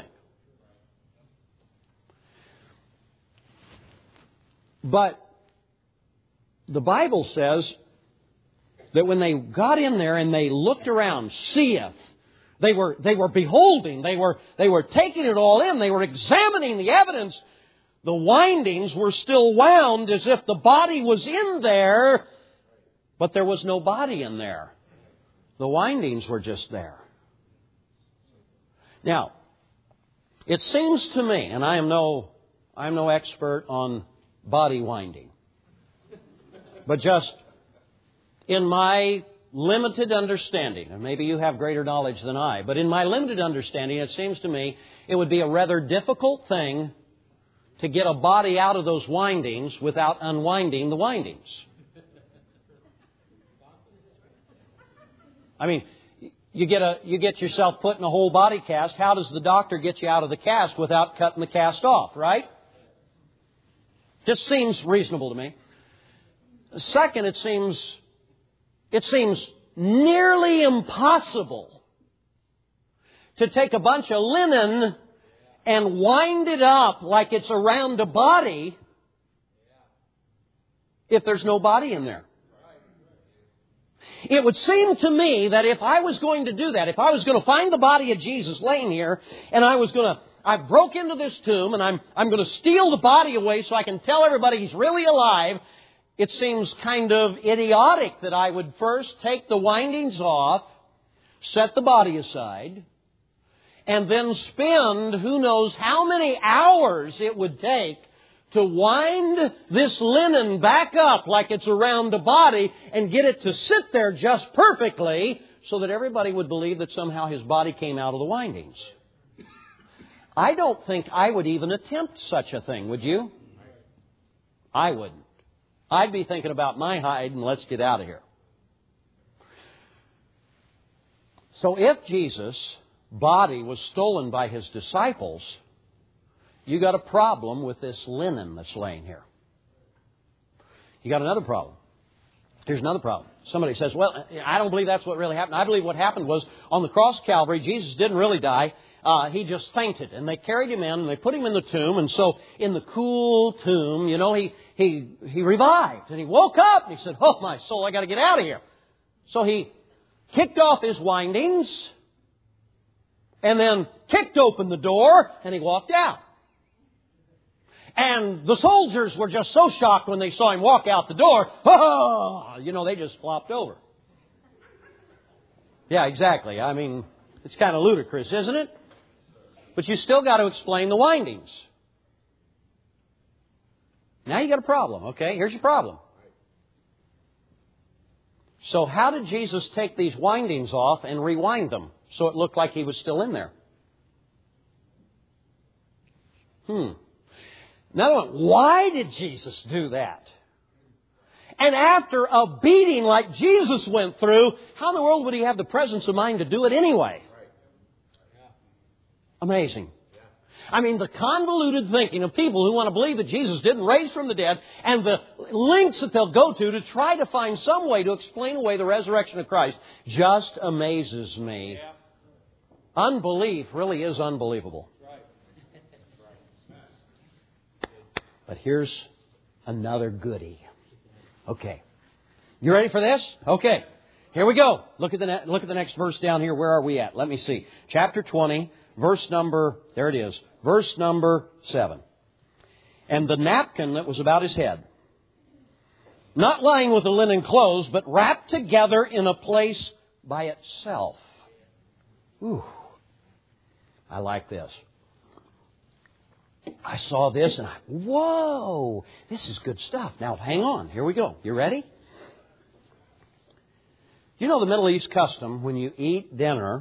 But the Bible says that when they got in there and they looked around, seeth, they were beholding, they were taking it all in, they were examining the evidence. The windings were still wound as if the body was in there, but there was no body in there. The windings were just there. Now, it seems to me, and I'm no expert on body winding, but just in my limited understanding, and maybe you have greater knowledge than I, but in my limited understanding, it seems to me it would be a rather difficult thing to get a body out of those windings without unwinding the windings. I mean, you get yourself put in a whole body cast. How does the doctor get you out of the cast without cutting the cast off, right? Just seems reasonable to me. Second, it seems nearly impossible to take a bunch of linen and wind it up like it's around a body if there's no body in there. It would seem to me that if I was going to do that, if I was going to find the body of Jesus laying here, and I broke into this tomb, and I'm going to steal the body away so I can tell everybody he's really alive, it seems kind of idiotic that I would first take the windings off, set the body aside, and then spend who knows how many hours it would take to wind this linen back up like it's around a body and get it to sit there just perfectly so that everybody would believe that somehow his body came out of the windings. I don't think I would even attempt such a thing, would you? I wouldn't. I'd be thinking about my hide and let's get out of here. So if Jesus' body was stolen by his disciples, you got a problem with this linen that's laying here. You got another problem. Here's another problem. Somebody says, well, I don't believe that's what really happened. I believe what happened was on the cross Calvary, Jesus didn't really die. He just fainted. And they carried him in and they put him in the tomb. And so in the cool tomb, he revived. And he woke up and he said, oh, my soul, I got to get out of here. So he kicked off his windings and then kicked open the door and he walked out. And the soldiers were just so shocked when they saw him walk out the door. Oh, they just flopped over. Yeah, exactly. I mean, it's kind of ludicrous, isn't it? But you still got to explain the windings. Now you got a problem, okay? Here's your problem. So how did Jesus take these windings off and rewind them so it looked like he was still in there? Another one, why did Jesus do that? And after a beating like Jesus went through, how in the world would he have the presence of mind to do it anyway? Amazing. I mean, the convoluted thinking of people who want to believe that Jesus didn't raise from the dead and the lengths that they'll go to try to find some way to explain away the resurrection of Christ just amazes me. Unbelief really is unbelievable. But here's another goodie. Okay. You ready for this? Okay. Here we go. Look at the next verse down here. Where are we at? Let me see. Chapter 20, verse number, there it is. Verse number 7. And the napkin that was about his head, not lying with the linen clothes, but wrapped together in a place by itself. Ooh. I like this. I saw this and whoa, this is good stuff. Now hang on. Here we go. You ready? You know the Middle East custom, when you eat dinner,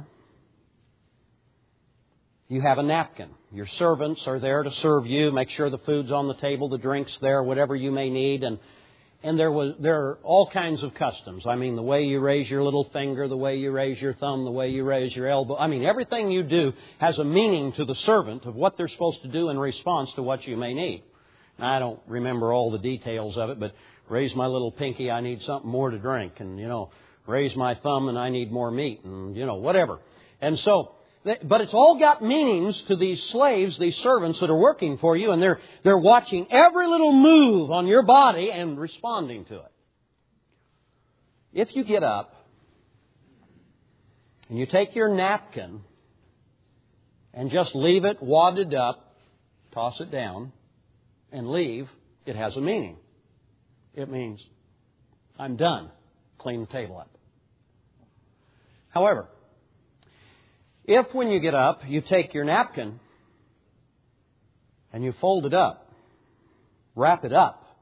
you have a napkin. Your servants are there to serve you, make sure the food's on the table, the drink's there, whatever you may need. And there are all kinds of customs. I mean, the way you raise your little finger, the way you raise your thumb, the way you raise your elbow. I mean, everything you do has a meaning to the servant of what they're supposed to do in response to what you may need. Now, I don't remember all the details of it, but raise my little pinky, I need something more to drink. And, raise my thumb and I need more meat. And, whatever. And so, but it's all got meanings to these slaves, these servants that are working for you, and they're watching every little move on your body and responding to it. If you get up and you take your napkin and just leave it wadded up, toss it down, and leave, it has a meaning. It means, I'm done. Clean the table up. However, if when you get up, you take your napkin and you fold it up, wrap it up,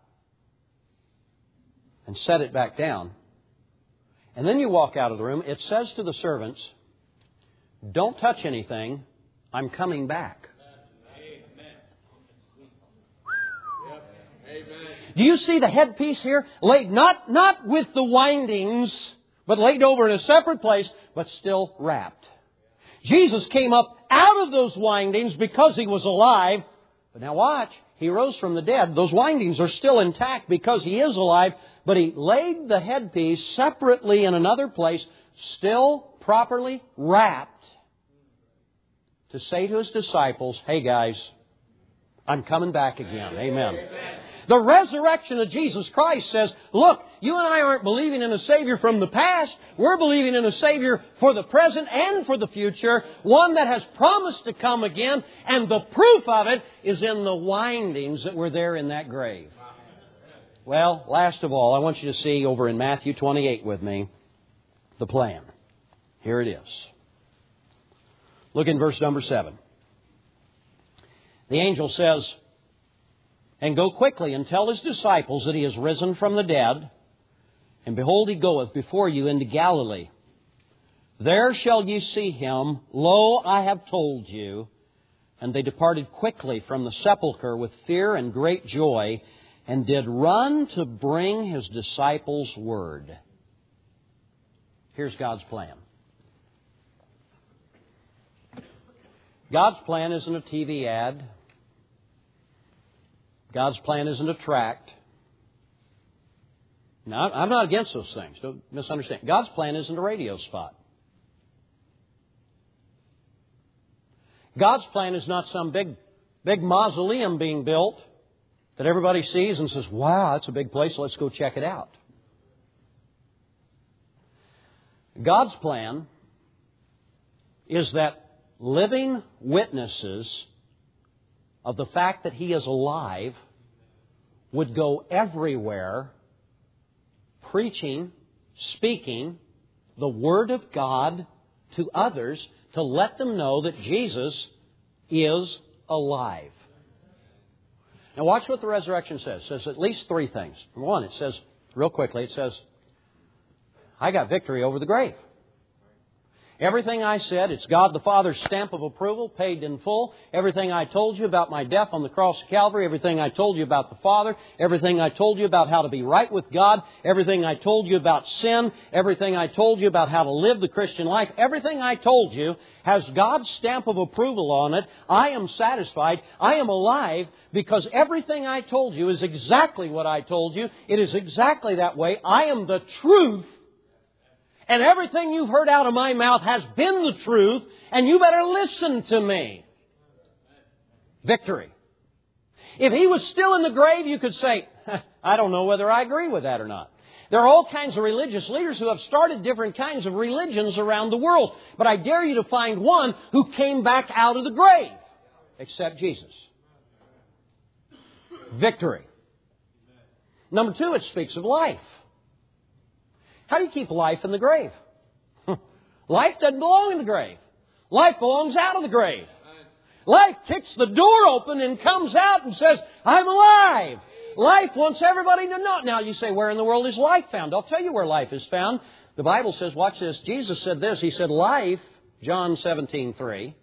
and set it back down, and then you walk out of the room, it says to the servants, don't touch anything, I'm coming back. Do you see the headpiece here? Laid not with the windings, but laid over in a separate place, but still wrapped. Jesus came up out of those windings because He was alive. But now watch, He rose from the dead. Those windings are still intact because He is alive. But He laid the headpiece separately in another place, still properly wrapped, to say to His disciples, hey guys, I'm coming back again. Amen. The resurrection of Jesus Christ says, look, you and I aren't believing in a Savior from the past. We're believing in a Savior for the present and for the future. One that has promised to come again. And the proof of it is in the windings that were there in that grave. Well, last of all, I want you to see over in Matthew 28 with me, the plan. Here it is. Look in verse number 7. The angel says, and go quickly and tell His disciples that He is risen from the dead. And behold, He goeth before you into Galilee. There shall ye see Him. Lo, I have told you. And they departed quickly from the sepulchre with fear and great joy, and did run to bring His disciples word. Here's God's plan. God's plan isn't a TV ad. God's plan isn't a tract. Now, I'm not against those things. Don't misunderstand. God's plan isn't a radio spot. God's plan is not some big mausoleum being built that everybody sees and says, wow, that's a big place, let's go check it out. God's plan is that living witnesses of the fact that He is alive would go everywhere preaching, speaking the Word of God to others to let them know that Jesus is alive. Now watch what the resurrection says. It says at least three things. Number one, it says, real quickly, it says, I got victory over the grave. Everything I said, it's God the Father's stamp of approval, paid in full. Everything I told you about my death on the cross of Calvary, everything I told you about the Father, everything I told you about how to be right with God, everything I told you about sin, everything I told you about how to live the Christian life, everything I told you has God's stamp of approval on it. I am satisfied. I am alive because everything I told you is exactly what I told you. It is exactly that way. I am the truth. And everything you've heard out of my mouth has been the truth, and you better listen to me. Victory. If He was still in the grave, you could say, I don't know whether I agree with that or not. There are all kinds of religious leaders who have started different kinds of religions around the world. But I dare you to find one who came back out of the grave, except Jesus. Victory. Number 2, it speaks of life. How do you keep life in the grave? Life doesn't belong in the grave. Life belongs out of the grave. Life kicks the door open and comes out and says, I'm alive. Life wants everybody to know. Now you say, where in the world is life found? I'll tell you where life is found. The Bible says, watch this. Jesus said this. He said, life, John 17:3.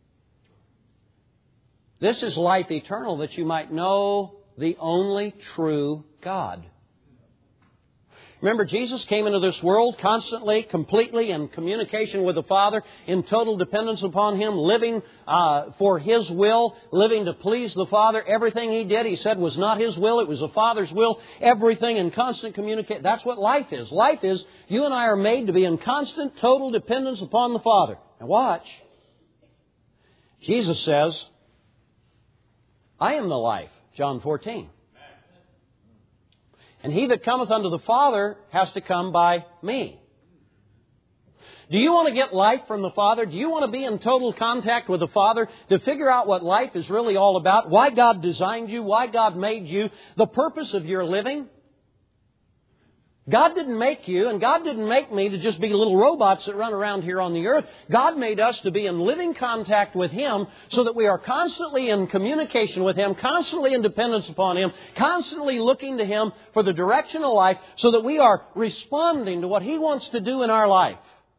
This is life eternal, that you might know the only true God. Remember, Jesus came into this world constantly, completely in communication with the Father, in total dependence upon Him, living for His will, living to please the Father. Everything He did, He said, was not His will. It was the Father's will. Everything in constant communication. That's what life is. Life is, you and I are made to be in constant, total dependence upon the Father. Now watch. Jesus says, I am the life. John 14. And he that cometh unto the Father has to come by me. Do you want to get life from the Father? Do you want to be in total contact with the Father to figure out what life is really all about? Why God designed you? Why God made you? The purpose of your living? God didn't make you, and God didn't make me to just be little robots that run around here on the earth. God made us to be in living contact with Him so that we are constantly in communication with Him, constantly in dependence upon Him, constantly looking to Him for the direction of life so that we are responding to what He wants to do in our life.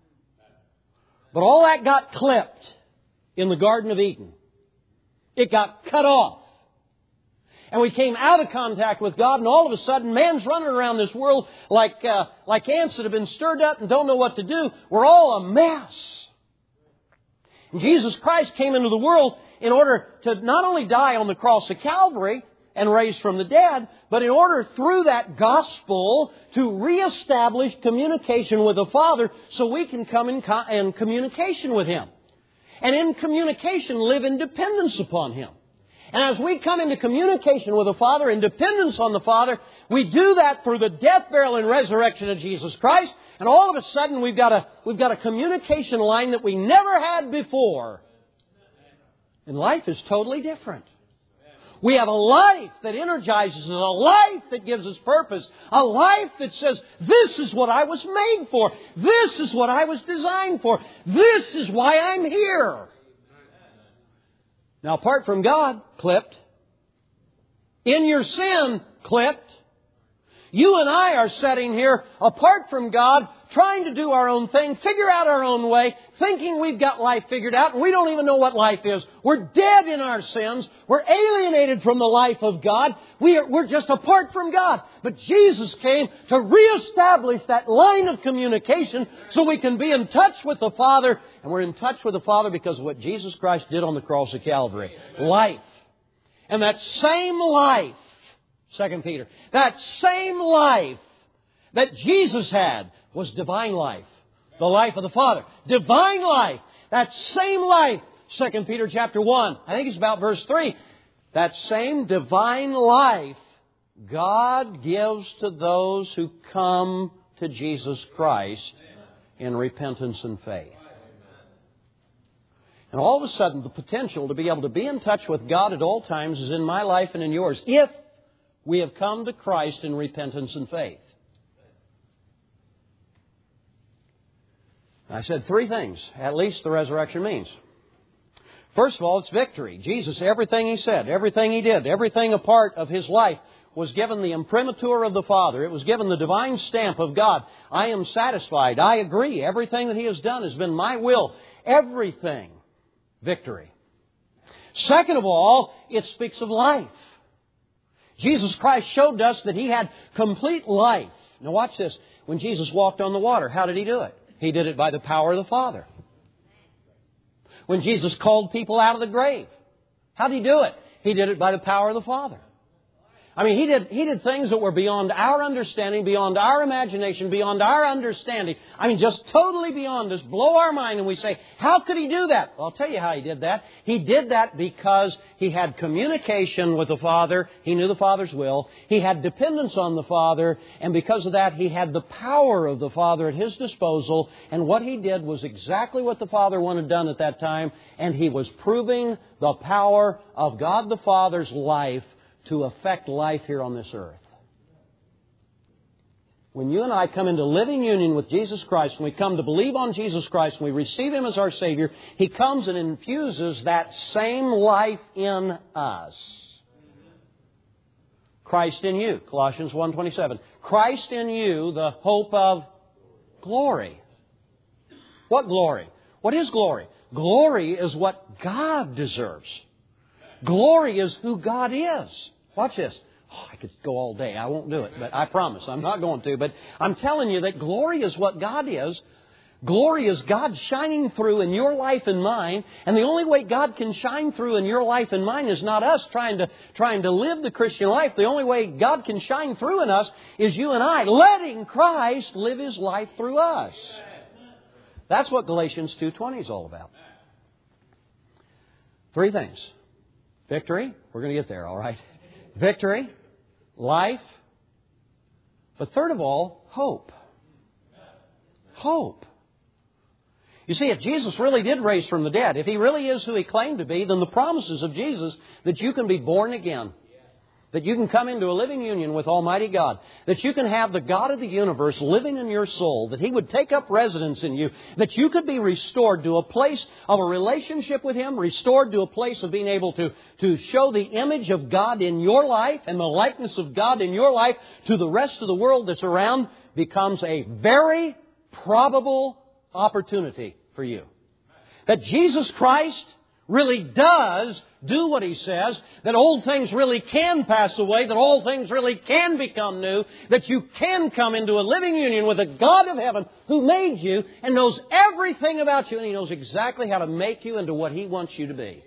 But all that got clipped in the Garden of Eden. It got cut off. And we came out of contact with God, and all of a sudden, man's running around this world like ants that have been stirred up and don't know what to do. We're all a mess. And Jesus Christ came into the world in order to not only die on the cross of Calvary and raise from the dead, but in order through that gospel to reestablish communication with the Father so we can come in communication with Him. And in communication, live in dependence upon Him. And as we come into communication with the Father, in dependence on the Father, we do that through the death, burial, and resurrection of Jesus Christ. And all of a sudden, we've got a communication line that we never had before. And life is totally different. We have a life that energizes us, a life that gives us purpose, a life that says, this is what I was made for. This is what I was designed for. This is why I'm here. Now, apart from God, clipped. In your sin, clipped. You and I are sitting here, apart from God, trying to do our own thing, figure out our own way, thinking we've got life figured out, and we don't even know what life is. We're dead in our sins. We're alienated from the life of God. We're just apart from God. But Jesus came to reestablish that line of communication so we can be in touch with the Father. And we're in touch with the Father because of what Jesus Christ did on the cross of Calvary. Life. And that same life, 2 Peter, that same life that Jesus had was divine life. The life of the Father. Divine life. That same life. 2 Peter chapter 1. I think it's about verse 3. That same divine life God gives to those who come to Jesus Christ in repentance and faith. And all of a sudden, the potential to be able to be in touch with God at all times is in my life and in yours, if we have come to Christ in repentance and faith. I said 3 things, at least the resurrection means. First of all, it's victory. Jesus, everything He said, everything He did, everything a part of His life was given the imprimatur of the Father. It was given the divine stamp of God. I am satisfied. I agree. Everything that He has done has been my will. Everything. Victory. Second of all, it speaks of life. Jesus Christ showed us that He had complete life. Now watch this. When Jesus walked on the water, how did He do it? He did it by the power of the Father. When Jesus called people out of the grave, how did He do it? He did it by the power of the Father. I mean, He did things that were beyond our understanding, beyond our imagination, beyond our understanding. I mean, just totally beyond us, blow our mind, and we say, how could He do that? Well, I'll tell you how He did that. He did that because He had communication with the Father. He knew the Father's will. He had dependence on the Father, and because of that, He had the power of the Father at His disposal, and what He did was exactly what the Father wanted done at that time, and He was proving the power of God the Father's life to affect life here on this earth. When you and I come into living union with Jesus Christ, when we come to believe on Jesus Christ, when we receive Him as our Savior, He comes and infuses that same life in us. Christ in you, Colossians 1:27. Christ in you, the hope of glory. What glory? What is glory? Glory is what God deserves. Glory is who God is. Watch this. Oh, I could go all day. I won't do it, but I promise I'm not going to. But I'm telling you that glory is what God is. Glory is God shining through in your life and mine. And the only way God can shine through in your life and mine is not us trying to live the Christian life. The only way God can shine through in us is you and I letting Christ live His life through us. That's what Galatians 2:20 is all about. 3 things. Victory. We're going to get there, all right? Victory, life, but third of all, hope. Hope. You see, if Jesus really did raise from the dead, if He really is who He claimed to be, then the promises of Jesus that you can be born again, that you can come into a living union with Almighty God, that you can have the God of the universe living in your soul, that He would take up residence in you, that you could be restored to a place of a relationship with Him, restored to a place of being able to show the image of God in your life and the likeness of God in your life to the rest of the world that's around, becomes a very probable opportunity for you. That Jesus Christ really does do what He says, that old things really can pass away, that all things really can become new, that you can come into a living union with the God of heaven who made you and knows everything about you, and He knows exactly how to make you into what He wants you to be.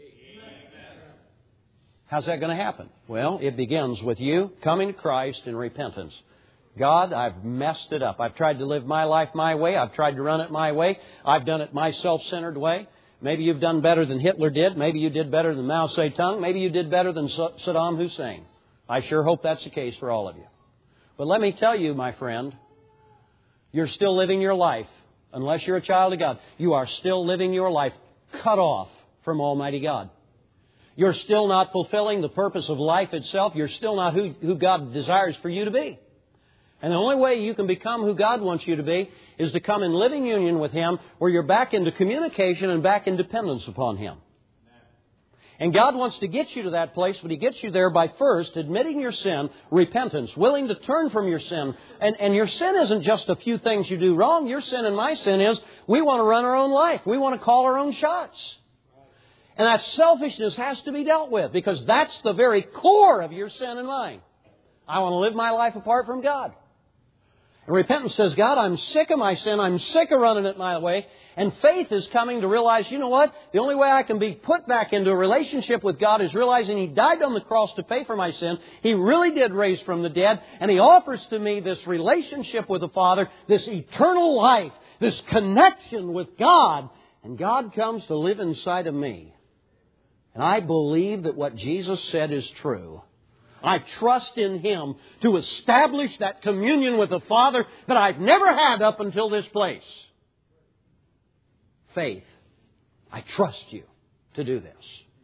How's that going to happen? Well, it begins with you coming to Christ in repentance. God, I've messed it up. I've tried to live my life my way. I've tried to run it my way. I've done it my self-centered way. Maybe you've done better than Hitler did. Maybe you did better than Mao Zedong. Maybe you did better than Saddam Hussein. I sure hope that's the case for all of you. But let me tell you, my friend, you're still living your life. Unless you're a child of God, you are still living your life cut off from Almighty God. You're still not fulfilling the purpose of life itself. You're still not who God desires for you to be. And the only way you can become who God wants you to be is to come in living union with Him, where you're back into communication and back in dependence upon Him. And God wants to get you to that place, but He gets you there by first admitting your sin, repentance, willing to turn from your sin. And your sin isn't just a few things you do wrong. Your sin and my sin is we want to run our own life. We want to call our own shots. And that selfishness has to be dealt with, because that's the very core of your sin and mine. I want to live my life apart from God. And repentance says, God, I'm sick of my sin. I'm sick of running it my way. And faith is coming to realize, you know what? The only way I can be put back into a relationship with God is realizing He died on the cross to pay for my sin. He really did raise from the dead. And He offers to me this relationship with the Father, this eternal life, this connection with God. And God comes to live inside of me. And I believe that what Jesus said is true. I trust in Him to establish that communion with the Father that I've never had up until this place. Faith. I trust you to do this.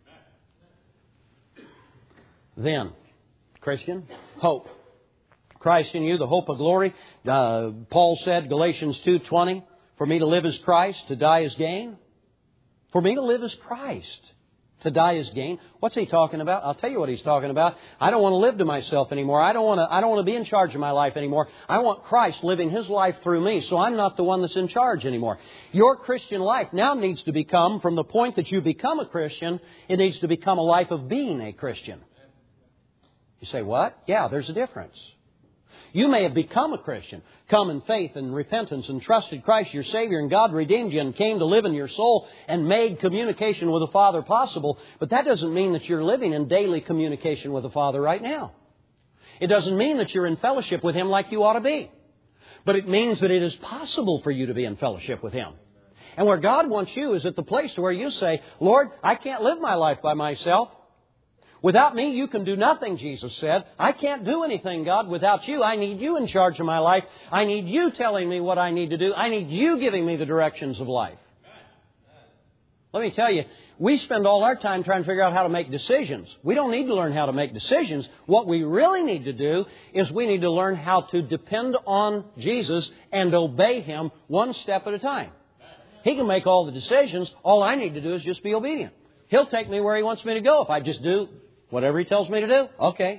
Then, Christian, hope. Christ in you, the hope of glory. Paul said, Galatians 2:20, for me to live is Christ, to die is gain. For me to live is Christ. To die is gain. What's he talking about? I'll tell you what he's talking about. I don't want to live to myself anymore. I don't want to be in charge of my life anymore. I want Christ living His life through me, so I'm not the one that's in charge anymore. Your Christian life now needs to become, from the point that you become a Christian, it needs to become a life of being a Christian. You say, what? Yeah, there's a difference. You may have become a Christian, come in faith and repentance and trusted Christ your Savior, and God redeemed you and came to live in your soul and made communication with the Father possible. But that doesn't mean that you're living in daily communication with the Father right now. It doesn't mean that you're in fellowship with Him like you ought to be. But it means that it is possible for you to be in fellowship with Him. And where God wants you is at the place where you say, Lord, I can't live my life by myself. Without me, you can do nothing, Jesus said. I can't do anything, God, without you. I need you in charge of my life. I need you telling me what I need to do. I need you giving me the directions of life. Let me tell you, we spend all our time trying to figure out how to make decisions. We don't need to learn how to make decisions. What we really need to do is we need to learn how to depend on Jesus and obey Him one step at a time. He can make all the decisions. All I need to do is just be obedient. He'll take me where He wants me to go if I just do whatever He tells me to do. Okay.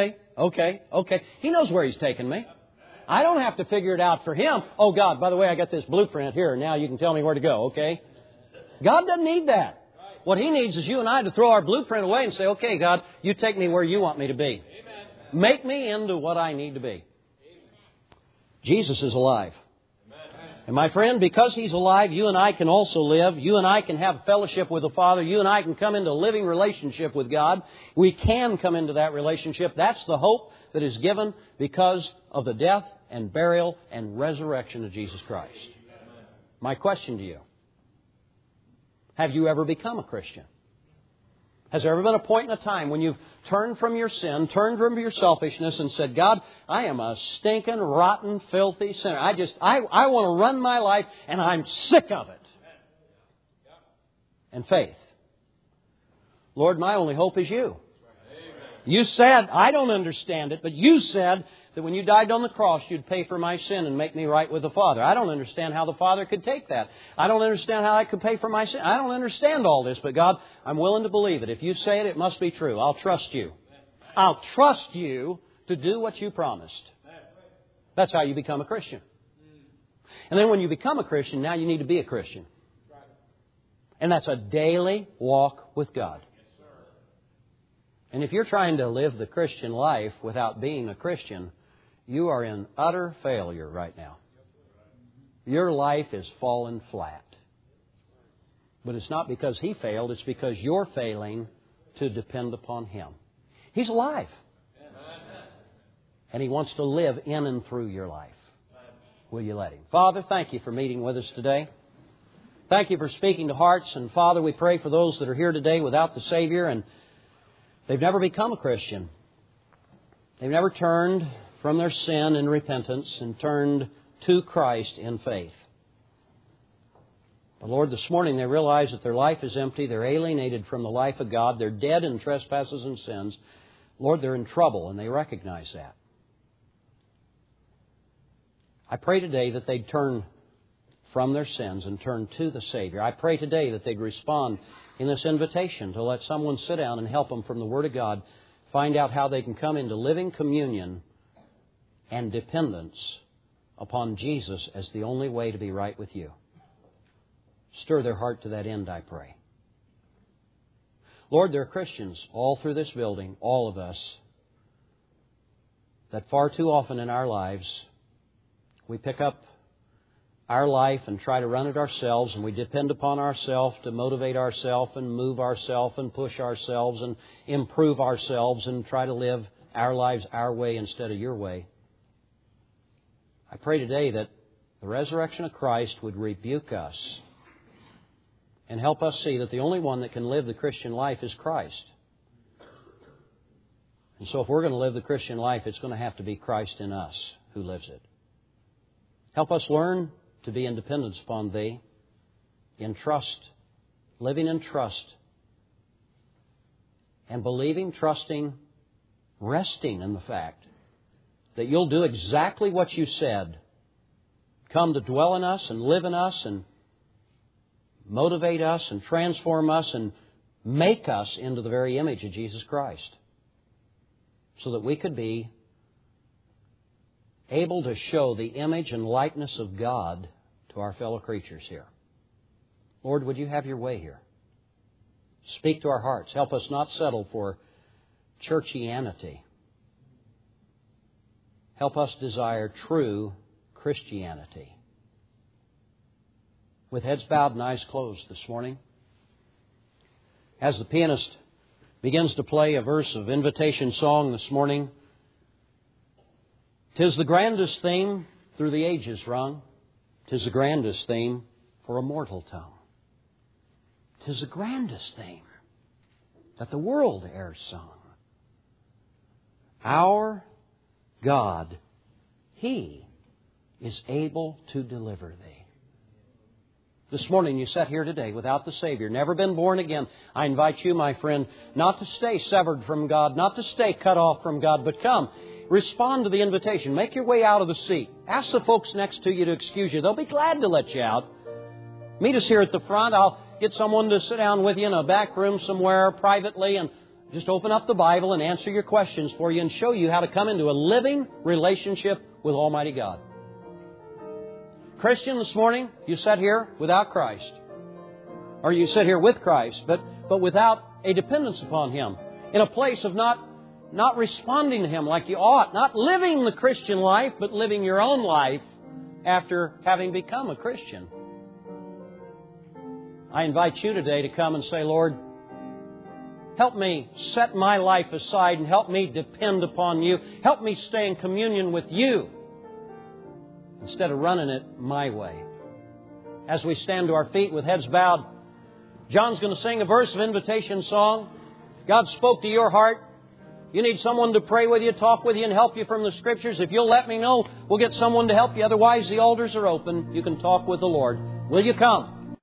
He knows where He's taking me. I don't have to figure it out for Him. Oh, God, by the way, I got this blueprint here. Now you can tell me where to go, okay? God doesn't need that. What He needs is you and I to throw our blueprint away and say, okay, God, you take me where you want me to be. Make me into what I need to be. Jesus is alive. And my friend, because He's alive, you and I can also live. You and I can have fellowship with the Father. You and I can come into a living relationship with God. We can come into that relationship. That's the hope that is given because of the death and burial and resurrection of Jesus Christ. My question to you, have you ever become a Christian? Has there ever been a point in a time when you've turned from your sin, turned from your selfishness and said, God, I am a stinking, rotten, filthy sinner. I want to run my life and I'm sick of it. And faith. Lord, my only hope is you. You said, I don't understand it, but you said that when you died on the cross, you'd pay for my sin and make me right with the Father. I don't understand how the Father could take that. I don't understand how I could pay for my sin. I don't understand all this, but God, I'm willing to believe it. If you say it, it must be true. I'll trust you. I'll trust you to do what you promised. That's how you become a Christian. And then when you become a Christian, now you need to be a Christian. And that's a daily walk with God. And if you're trying to live the Christian life without being a Christian, you are in utter failure right now. Your life is fallen flat. But it's not because He failed, it's because you're failing to depend upon Him. He's alive. And He wants to live in and through your life. Will you let Him? Father, thank You for meeting with us today. Thank You for speaking to hearts. And Father, we pray for those that are here today without the Savior and they've never become a Christian. They've never turned from their sin in repentance and turned to Christ in faith. But Lord, this morning they realize that their life is empty. They're alienated from the life of God. They're dead in trespasses and sins. Lord, they're in trouble and they recognize that. I pray today that they'd turn from their sins and turn to the Savior. I pray today that they'd respond in this invitation to let someone sit down and help them from the Word of God find out how they can come into living communion and dependence upon Jesus as the only way to be right with You. Stir their heart to that end, I pray. Lord, there are Christians all through this building, all of us, that far too often in our lives we pick up our life and try to run it ourselves, and we depend upon ourselves to motivate ourselves and move ourselves and push ourselves and improve ourselves and try to live our lives our way instead of Your way. I pray today that the resurrection of Christ would rebuke us and help us see that the only one that can live the Christian life is Christ. And so if we're going to live the Christian life, it's going to have to be Christ in us who lives it. Help us learn to be in dependence upon Thee, in trust, living in trust, and believing, trusting, resting in the fact that You'll do exactly what You said. Come to dwell in us and live in us and motivate us and transform us and make us into the very image of Jesus Christ, so that we could be able to show the image and likeness of God to our fellow creatures here. Lord, would You have Your way here? Speak to our hearts. Help us not settle for churchianity. Help us desire true Christianity. With heads bowed and eyes closed this morning, as the pianist begins to play a verse of invitation song this morning, 'Tis the grandest theme through the ages rung. 'Tis the grandest theme for a mortal tongue. 'Tis the grandest theme that the world e'er sung. Our God, He is able to deliver thee. This morning you sat here today without the Savior, never been born again. I invite you, my friend, not to stay severed from God, not to stay cut off from God, but come, respond to the invitation. Make your way out of the seat. Ask the folks next to you to excuse you. They'll be glad to let you out. Meet us here at the front. I'll get someone to sit down with you in a back room somewhere privately and just open up the Bible and answer your questions for you and show you how to come into a living relationship with Almighty God. Christian, this morning, you sat here without Christ. Or you sit here with Christ, but without a dependence upon Him. In a place of not responding to Him like you ought. Not living the Christian life, but living your own life after having become a Christian. I invite you today to come and say, Lord, help me set my life aside and help me depend upon You. Help me stay in communion with You instead of running it my way. As we stand to our feet with heads bowed, John's going to sing a verse of invitation song. God spoke to your heart. You need someone to pray with you, talk with you, and help you from the Scriptures. If you'll let me know, we'll get someone to help you. Otherwise, the altars are open. You can talk with the Lord. Will you come?